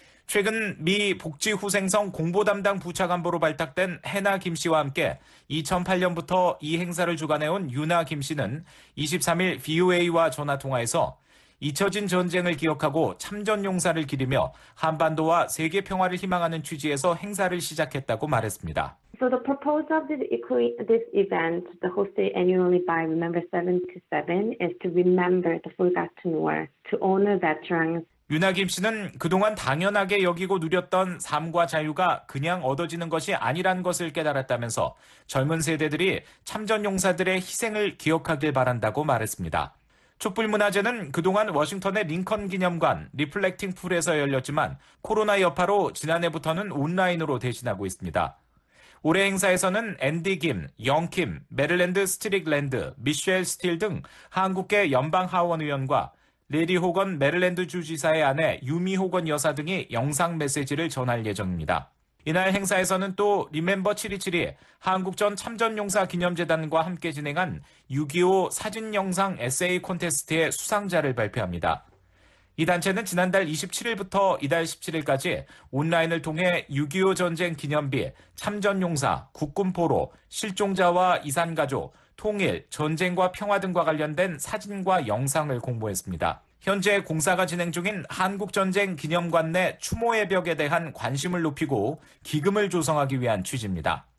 최근 미 복지후생성 공보담당 부차관보로 발탁된 해나 김 씨와 함께 2008년부터 이 행사를 주관해온 유나 김 씨는 23일 VOA와 전화통화에서 잊혀진 전쟁을 기억하고 참전용사를 기리며 한반도와 세계 평화를 희망하는 취지에서 행사를 시작했다고 말했습니다. So the purpose of this event, hosted annually by Remember 727, is to remember the forgotten war, to honor veterans. 유나 김 씨는 그동안 당연하게 여기고 누렸던 삶과 자유가 그냥 얻어지는 것이 아니란 것을 깨달았다면서 젊은 세대들이 참전용사들의 희생을 기억하길 바란다고 말했습니다. 촛불문화제는 그동안 워싱턴의 링컨 기념관 리플렉팅 풀에서 열렸지만 코로나 여파로 지난해부터는 온라인으로 대신하고 있습니다. 올해 행사에서는 앤디 김, 영 킴, 메릴랜드 스트릭랜드, 미셸 스틸 등 한국계 연방하원 의원과 레디 호건 메릴랜드 주지사의 아내 유미 호건 여사 등이 영상 메시지를 전할 예정입니다. 이날 행사에서는 또 리멤버 727이 한국전 참전용사 기념재단과 함께 진행한 6.25 사진영상 에세이 콘테스트의 수상자를 발표합니다. 이 단체는 지난달 27일부터 이달 17일까지 온라인을 통해 6.25 전쟁 기념비, 참전용사, 국군포로, 실종자와 이산가족, 통일, 전쟁과 평화 등과 관련된 사진과 영상을 공모했습니다. 현재 공사가 진행 중인 한국전쟁 기념관 내 추모의 벽에 대한 관심을 높이고 기금을 조성하기 위한 취지입니다.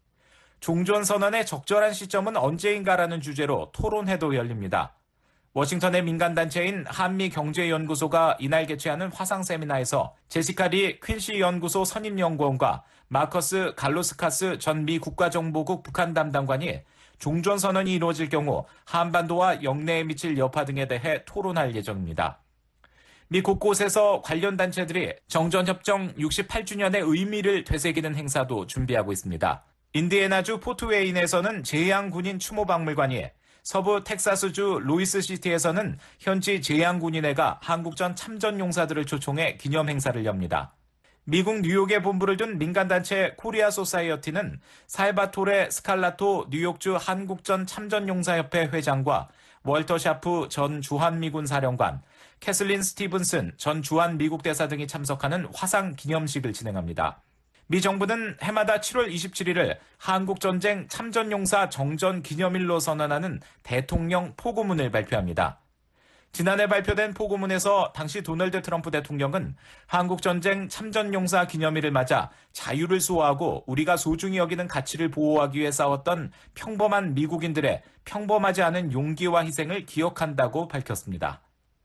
종전선언의 적절한 시점은 언제인가라는 주제로 토론회도 열립니다. 워싱턴의 민간단체인 한미경제연구소가 이날 개최하는 화상 세미나에서 제시카 리 퀸시 연구소 선임연구원과 마커스 갈로스카스 전 미 국가정보국 북한 담당관이 종전선언이 이루어질 경우 한반도와 영내에 미칠 여파 등에 대해 토론할 예정입니다. 미 곳곳에서 관련 단체들이 정전협정 68주년의 의미를 되새기는 행사도 준비하고 있습니다. 인디애나주 포트웨인에서는 제향군인 추모박물관이, 서부 텍사스주 로이스시티에서는 현지 제향군인회가 한국전 참전용사들을 초청해 기념행사를 엽니다. 미국 뉴욕에 본부를 둔 민간단체 코리아 소사이어티는 살바토레 스칼라토 뉴욕주 한국전 참전용사협회 회장과 월터 샤프 전 주한미군 사령관, 캐슬린 스티븐슨 전 주한미국 대사 등이 참석하는 화상 기념식을 진행합니다. 미 정부는 해마다 7월 27일을 한국전쟁 참전용사 정전 기념일로 선언하는 대통령 포고문을 발표합니다. 지난해 발표된 포고문에서 당시 도널드 트럼프 대통령은 한국전쟁 참전용사 기념일을 맞아 자유를 수호하고 우리가 소중히 여기는 가치를 보호하기 위해 싸웠던 평범한 미국인들의 평범하지 않은 용기와 희생을 기억한다고 밝혔습니다.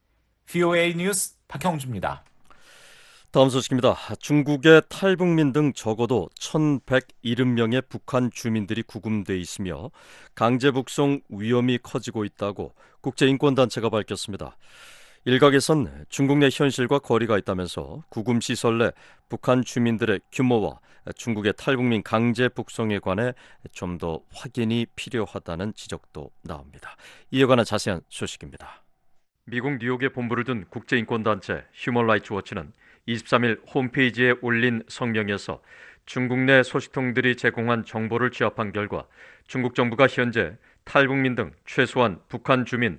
VOA 뉴스 박형주입니다. 다음 소식입니다. 중국의 탈북민 등 적어도 1,170명의 북한 주민들이 구금돼 있으며 강제 북송 위험이 커지고 있다고 국제인권단체가 밝혔습니다. 일각에선 중국 내 현실과 거리가 있다면서 구금시설 내 북한 주민들의 규모와 중국의 탈북민 강제 북송에 관해 좀 더 확인이 필요하다는 지적도 나옵니다. 이에 관한 자세한 소식입니다. 미국 뉴욕에 본부를 둔 국제인권단체 휴먼 라이츠 워치는 23일 홈페이지에 올린 성명에서 중국 내 소식통들이 제공한 정보를 취합한 결과 중국 정부가 현재 탈북민 등 최소한 북한 주민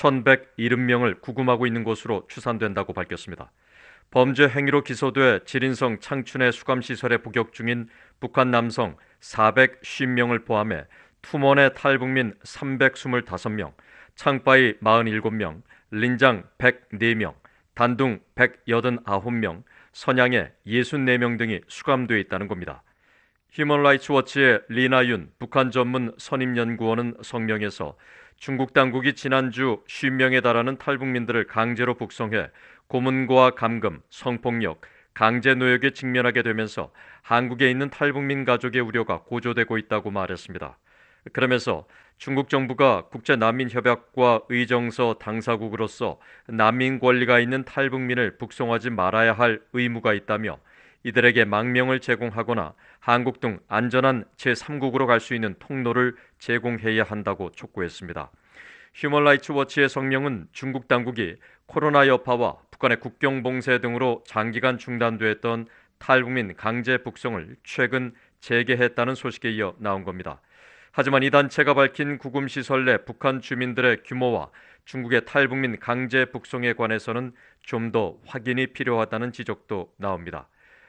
1,170명을 구금하고 있는 것으로 추산된다고 밝혔습니다. 범죄 행위로 기소돼 지린성 창춘의 수감시설에 복역 중인 북한 남성 450명을 포함해 투먼의 탈북민 325명, 창바이 47명, 린장 104명, 단둥 189명, 선양에 64명 등이 수감되어 있다는 겁니다. 휴먼 라이츠 워치의 리나윤 북한 전문 선임연구원은 성명에서 중국 당국이 지난주 50명에 달하는 탈북민들을 강제로 북송해 고문과 감금, 성폭력, 강제 노역에 직면하게 되면서 한국에 있는 탈북민 가족의 우려가 고조되고 있다고 말했습니다. 그러면서 중국 정부가 국제난민협약과 의정서 당사국으로서 난민 권리가 있는 탈북민을 북송하지 말아야 할 의무가 있다며 이들에게 망명을 제공하거나 한국 등 안전한 제3국으로 갈 수 있는 통로를 제공해야 한다고 촉구했습니다. 휴먼 라이츠 워치의 성명은 중국 당국이 코로나 여파와 북한의 국경 봉쇄 등으로 장기간 중단됐던 탈북민 강제 북송을 최근 재개했다는 소식에 이어 나온 겁니다. 하지만 이 단체가 밝힌 구금시설 내 북한 주민들의 규모와 중국의 탈북민 강제 북송에 관해서는 좀 더 확인이 필요하다는 지적도 나옵니다.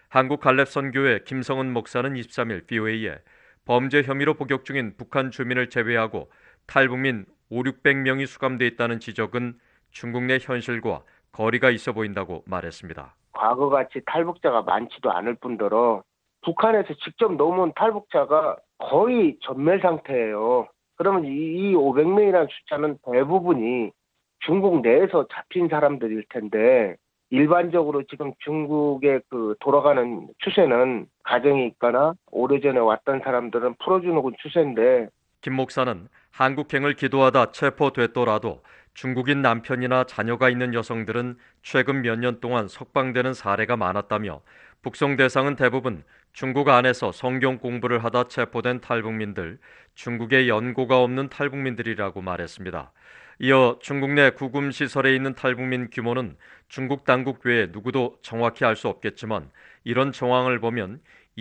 한국갈렙선교회 김성은 목사는 23일 VOA에 범죄 혐의로 복역 중인 북한 주민을 제외하고 탈북민 500~600명이 수감돼 있다는 지적은 중국 내 현실과 거리가 있어 보인다고 말했습니다. 과거같이 탈북자가 많지도 않을 뿐더러 북한에서 직접 넘어온 탈북자가 거의 전멸 상태예요. 그러면 이 500명이라는 숫자는 대부분이 중국 내에서 잡힌 사람들일 텐데 일반적으로 지금 중국의 돌아가는 추세는 가정이 있거나 오래전에 왔던 사람들은 풀어주는 추세인데 김 목사는 한국행을 기도하다 체포됐더라도 중국인 남편이나 자녀가 있는 여성들은 최근 몇 년 동안 석방되는 사례가 많았다며 북송 대상은 대부분 중국 안에서 성경 공부를 하다 체포된 탈북민들, 중국에 연고가 없는 탈북민들이라고 말했습니다. 이어 중국 내 구금시설에 있는 탈북민 규모는 중국 당국 외에 누구도 정확히 알 수 없겠지만 이런 정황을 보면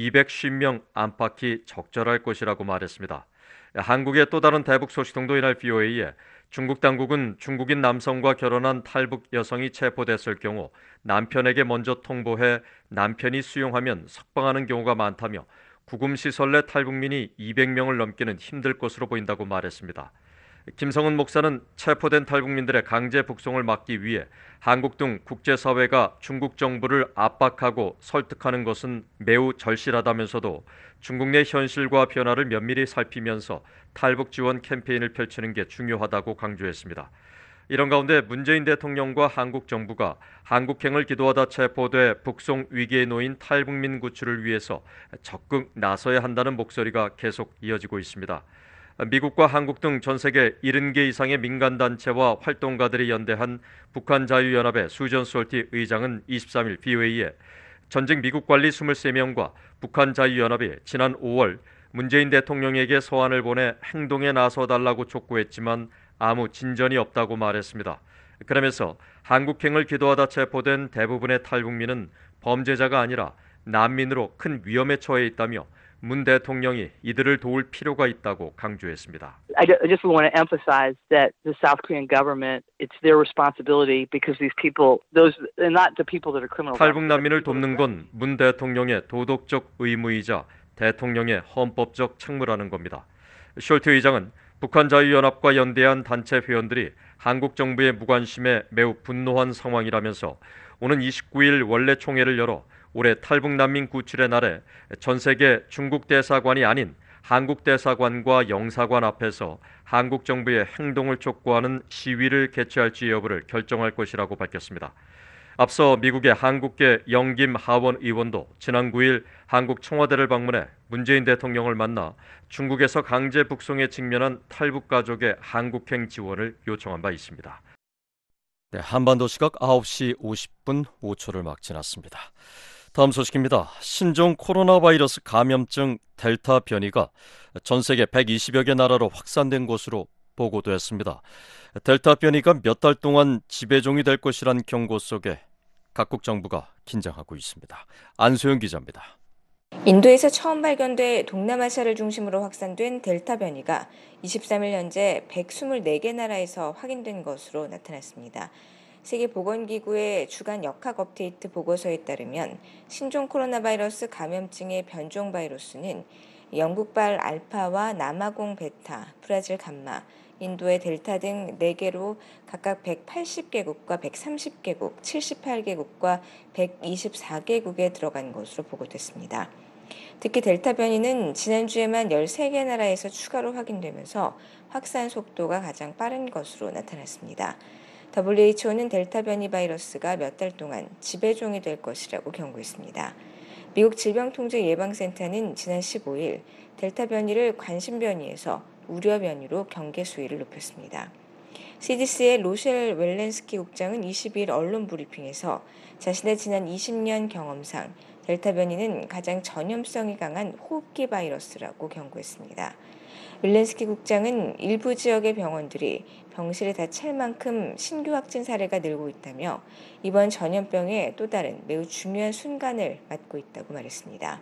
210명 안팎이 적절할 것이라고 말했습니다. 한국의 또 다른 대북 소식통도 이날 VOA에 중국 당국은 중국인 남성과 결혼한 탈북 여성이 체포됐을 경우 남편에게 먼저 통보해 남편이 수용하면 석방하는 경우가 많다며 구금시설 내 탈북민이 200명을 넘기는 힘들 것으로 보인다고 말했습니다. 김성은 목사는 체포된 탈북민들의 강제 북송을 막기 위해 한국 등 국제사회가 중국 정부를 압박하고 설득하는 것은 매우 절실하다면서도 중국 내 현실과 변화를 면밀히 살피면서 탈북 지원 캠페인을 펼치는 게 중요하다고 강조했습니다. 이런 가운데 문재인 대통령과 한국 정부가 한국행을 기도하다 체포돼 북송 위기에 놓인 탈북민 구출을 위해서 적극 나서야 한다는 목소리가 계속 이어지고 있습니다. 미국과 한국 등 전 세계 70개 이상의 민간단체와 활동가들이 연대한 북한자유연합의 수전 솔티 의장은 23일 VOA에 전직 미국 관리 23명과 북한자유연합이 지난 5월 문재인 대통령에게 서한을 보내 행동에 나서달라고 촉구했지만 아무 진전이 없다고 말했습니다. 그러면서 한국행을 기도하다 체포된 대부분의 탈북민은 범죄자가 아니라 난민으로 큰 위험에 처해 있다며 문 대통령이 이들을 도울 필요가 있다고 강조했습니다. I just want to emphasize that the South Korean government, it's their responsibility because these people, those are not the people that are criminal. 탈북 난민을 돕는 건 문 대통령의 도덕적 의무이자 대통령의 헌법적 책무라는 겁니다. 숄트 의장은 북한자유연합과 연대한 단체 회원들이 한국 정부의 무관심에 매우 분노한 상황이라면서 오는 29일 원래 총회를 열어 올해 탈북 난민 구출의 날에 전 세계 중국 대사관이 아닌 한국 대사관과 영사관 앞에서 한국 정부의 행동을 촉구하는 시위를 개최할지 여부를 결정할 것이라고 밝혔습니다. 앞서 미국의 한국계 영김 하원 의원도 지난 9일 한국 청와대를 방문해 문재인 대통령을 만나 중국에서 강제 북송에 직면한 탈북 가족의 한국행 지원을 요청한 바 있습니다. 네, 한반도 시각 9시 50분 5초를 막 지났습니다. 다음 소식입니다. 신종 코로나 바이러스 감염증 델타 변이가 전 세계 120여 개 나라로 확산된 것으로 보고됐습니다. 델타 변이가 몇 달 동안 지배종이 될 것이란 경고 속에 각국 정부가 긴장하고 있습니다. 안소영 기자입니다. 인도에서 처음 발견돼 동남아시아를 중심으로 확산된 델타 변이가 23일 현재 124개 나라에서 확인된 것으로 나타났습니다. 세계보건기구의 주간 역학 업데이트 보고서에 따르면 신종 코로나 바이러스 감염증의 변종 바이러스는 영국발 알파와 남아공 베타, 브라질 감마, 인도의 델타 등 4개로 각각 180개국과 130개국, 78개국과 124개국에 들어간 것으로 보고됐습니다. 특히 델타 변이는 지난주에만 13개 나라에서 추가로 확인되면서 확산 속도가 가장 빠른 것으로 나타났습니다. WHO는 델타 변이 바이러스가 몇 달 동안 지배종이 될 것이라고 경고했습니다. 미국 질병통제예방센터는 지난 15일 델타 변이를 관심 변이에서 우려 변이로 경계 수위를 높였습니다. CDC의 로셸 웰렌스키 국장은 22일 언론 브리핑에서 자신의 지난 20년 경험상 델타 변이는 가장 전염성이 강한 호흡기 바이러스라고 경고했습니다. 윌렌스키 국장은 일부 지역의 병원들이 병실에 다 찰 만큼 신규 확진 사례가 늘고 있다며 이번 전염병의 또 다른 매우 중요한 순간을 맞고 있다고 말했습니다.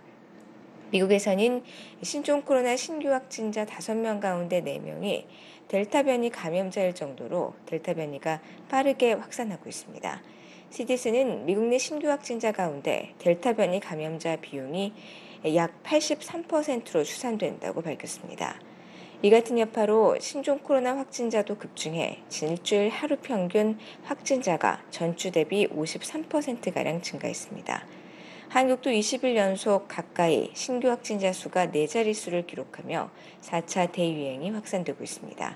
미국에서는 신종 코로나 신규 확진자 5명 가운데 4명이 델타 변이 감염자일 정도로 델타 변이가 빠르게 확산하고 있습니다. CDC는 미국 내 신규 확진자 가운데 델타 변이 감염자 비율이 약 83%로 추산된다고 밝혔습니다. 이 같은 여파로 신종 코로나 확진자도 급증해 일주일 하루 평균 확진자가 전주 대비 53%가량 증가했습니다. 한국도 20일 연속 가까이 신규 확진자 수가 4자릿수를 기록하며 4차 대유행이 확산되고 있습니다.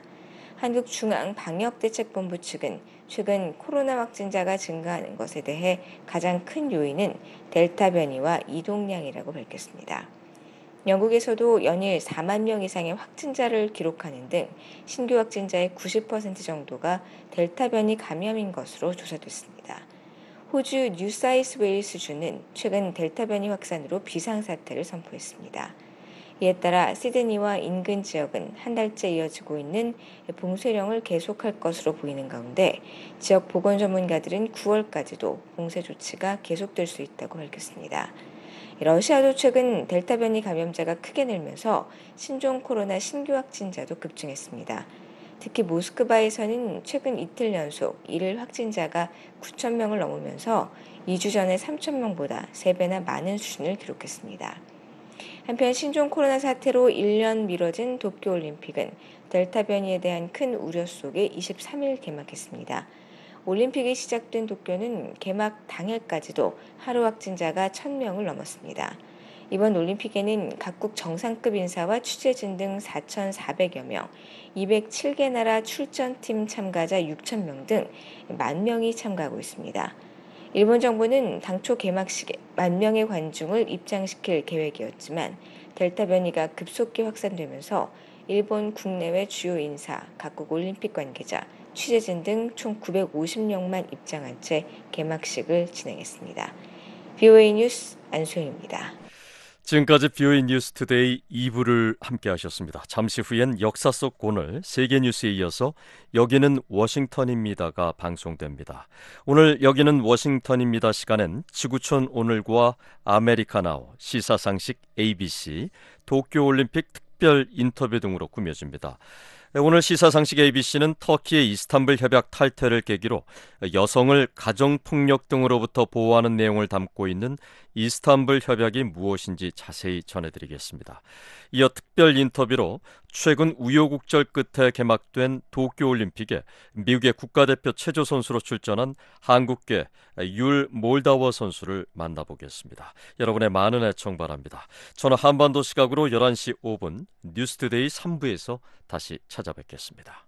한국중앙방역대책본부 측은 최근 코로나 확진자가 증가하는 것에 대해 가장 큰 요인은 델타 변이와 이동량이라고 밝혔습니다. 영국에서도 연일 4만 명 이상의 확진자를 기록하는 등 신규 확진자의 90% 정도가 델타 변이 감염인 것으로 조사됐습니다. 호주 뉴사우스웨일스주는 최근 델타 변이 확산으로 비상사태를 선포했습니다. 이에 따라 시드니와 인근 지역은 한 달째 이어지고 있는 봉쇄령을 계속할 것으로 보이는 가운데 지역 보건 전문가들은 9월까지도 봉쇄 조치가 계속될 수 있다고 밝혔습니다. 러시아도 최근 델타 변이 감염자가 크게 늘면서 신종 코로나 신규 확진자도 급증했습니다. 특히 모스크바에서는 최근 이틀 연속 일일 확진자가 9,000명을 넘으면서 2주 전의 3,000명보다 3배나 많은 수준을 기록했습니다. 한편 신종 코로나 사태로 1년 미뤄진 도쿄올림픽은 델타 변이에 대한 큰 우려 속에 23일 개막했습니다. 올림픽이 시작된 도쿄는 개막 당일까지도 하루 확진자가 1,000명을 넘었습니다. 이번 올림픽에는 각국 정상급 인사와 취재진 등 4,400여 명, 207개 나라 출전팀 참가자 6,000명 등 10,000명이 참가하고 있습니다. 일본 정부는 당초 개막식에 10,000명의 관중을 입장시킬 계획이었지만 델타 변이가 급속히 확산되면서 일본 국내외 주요 인사, 각국 올림픽 관계자, 취재진 등 총 950명만 입장한 채 개막식을 진행했습니다. VOA 뉴스 안소영입니다. 지금까지 VOA 뉴스 투데이 2부를 함께 하셨습니다. 잠시 후엔 역사 속 오늘 세계 뉴스에 이어서 여기는 워싱턴입니다가 방송됩니다. 오늘 여기는 워싱턴입니다 시간엔 지구촌 오늘과 아메리카나우, 시사상식 ABC, 도쿄올림픽 특별 인터뷰 등으로 꾸며집니다. 오늘 시사상식 ABC는 터키의 이스탄불 협약 탈퇴를 계기로 여성을 가정폭력 등으로부터 보호하는 내용을 담고 있는 이스탄불 협약이 무엇인지 자세히 전해드리겠습니다. 이어 특별 인터뷰로 최근 우여곡절 끝에 개막된 도쿄올림픽에 미국의 국가대표 체조 선수로 출전한 한국계 율 몰다워 선수를 만나보겠습니다. 여러분의 많은 애청 바랍니다. 저는 한반도 시각으로 11시 5분 뉴스투데이 3부에서 다시 찾아뵙겠습니다.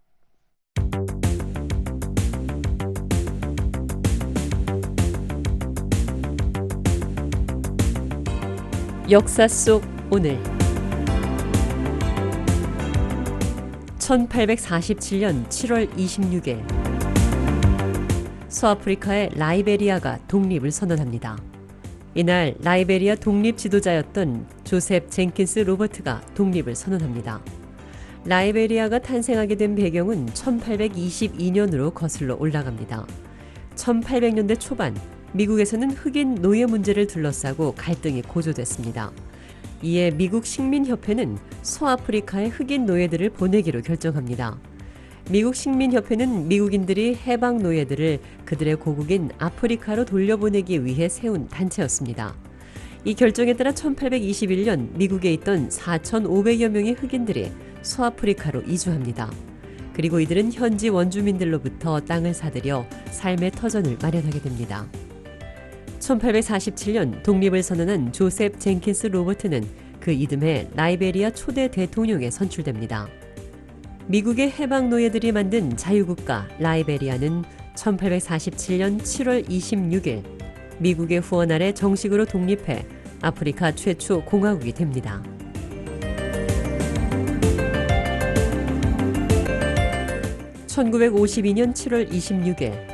역사 속 오늘 1847년 7월 26일 서아프리카의 라이베리아가 독립을 선언합니다. 이날 라이베리아 독립 지도자였던 조셉 젠킨스 로버트가 독립을 선언합니다. 라이베리아가 탄생하게 된 배경은 1822년으로 거슬러 올라갑니다. 1800년대 초반 미국에서는 흑인 노예 문제를 둘러싸고 갈등이 고조됐습니다. 이에 미국 식민협회는 서아프리카의 흑인 노예들을 보내기로 결정합니다. 미국 식민협회는 미국인들이 해방 노예들을 그들의 고국인 아프리카로 돌려보내기 위해 세운 단체였습니다. 이 결정에 따라 1821년 미국에 있던 4,500여 명의 흑인들이 서아프리카로 이주합니다. 그리고 이들은 현지 원주민들로부터 땅을 사들여 삶의 터전을 마련하게 됩니다. 1847년 독립을 선언한 조셉 젠킨스 로버트는 그 이듬해 라이베리아 초대 대통령에 선출됩니다. 미국의 해방 노예들이 만든 자유국가 라이베리아는 1847년 7월 26일 미국의 후원 아래 정식으로 독립해 아프리카 최초 공화국이 됩니다. (1952년 7월 26일)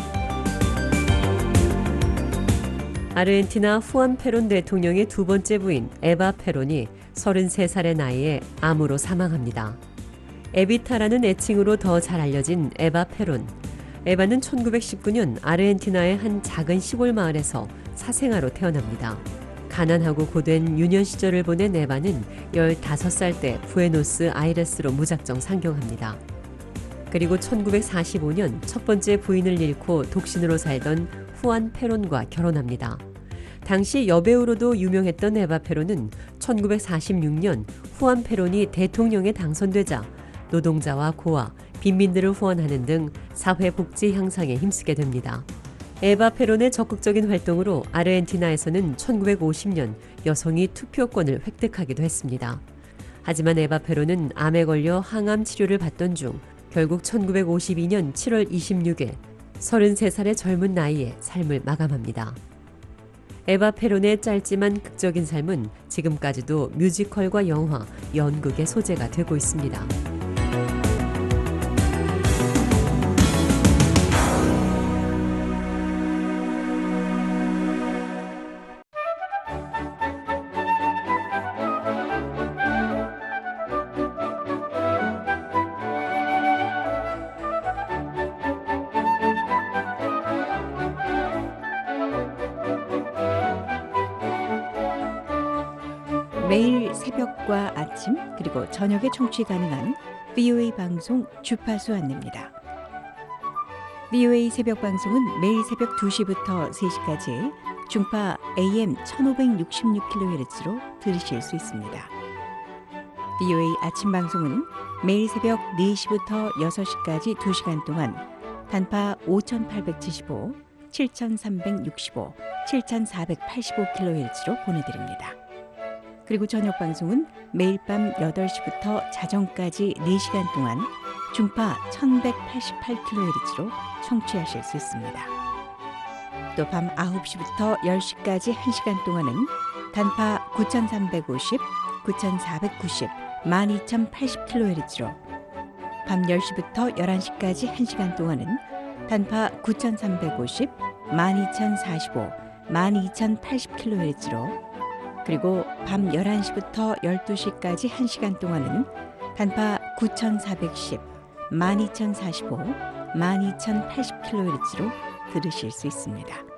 아르헨티나 후안 페론 대통령의 두 번째 부인 에바 페론이 33살의 나이에 암으로 사망합니다. 에비타라는 애칭으로 더 잘 알려진 에바 페론. 에바는 1919년 아르헨티나의 한 작은 시골 마을에서 사생아로 태어납니다. 가난하고 고된 유년 시절을 보낸 에바는 15살 때 부에노스 아이레스로 무작정 상경합니다. 그리고 1945년 첫 번째 부인을 잃고 독신으로 살던 후안 페론과 결혼합니다. 당시 여배우로도 유명했던 에바 페론은 1946년 후안 페론이 대통령에 당선되자 노동자와 고아, 빈민들을 후원하는 등 사회복지 향상에 힘쓰게 됩니다. 에바 페론의 적극적인 활동으로 아르헨티나에서는 1950년 여성이 투표권을 획득하기도 했습니다. 하지만 에바 페론은 암에 걸려 항암 치료를 받던 중 결국 1952년 7월 26일 33살의 젊은 나이에 삶을 마감합니다. 에바 페론의 짧지만 극적인 삶은 지금까지도 뮤지컬과 영화, 연극의 소재가 되고 있습니다. 매일 새벽과 아침 그리고 저녁에 청취 가능한 VOA 방송 주파수 안내입니다. VOA 새벽 방송은 매일 새벽 2시부터 3시까지 중파 AM 1566kHz로 들으실 수 있습니다. VOA 아침 방송은 매일 새벽 4시부터 6시까지 2시간 동안 단파 5875, 7365, 7485kHz로 보내드립니다. 그리고 저녁 방송은 매일 밤 8시부터 자정까지 4시간 동안 중파 1188kHz로 청취하실 수 있습니다. 또 밤 9시부터 10시까지 1시간 동안은 단파 9350, 9490, 12080kHz로 밤 10시부터 11시까지 1시간 동안은 단파 9350, 12045, 12080kHz로 그리고 밤 11시부터 12시까지 1시간 동안은 단파 9410, 12045, 12080kHz로 들으실 수 있습니다.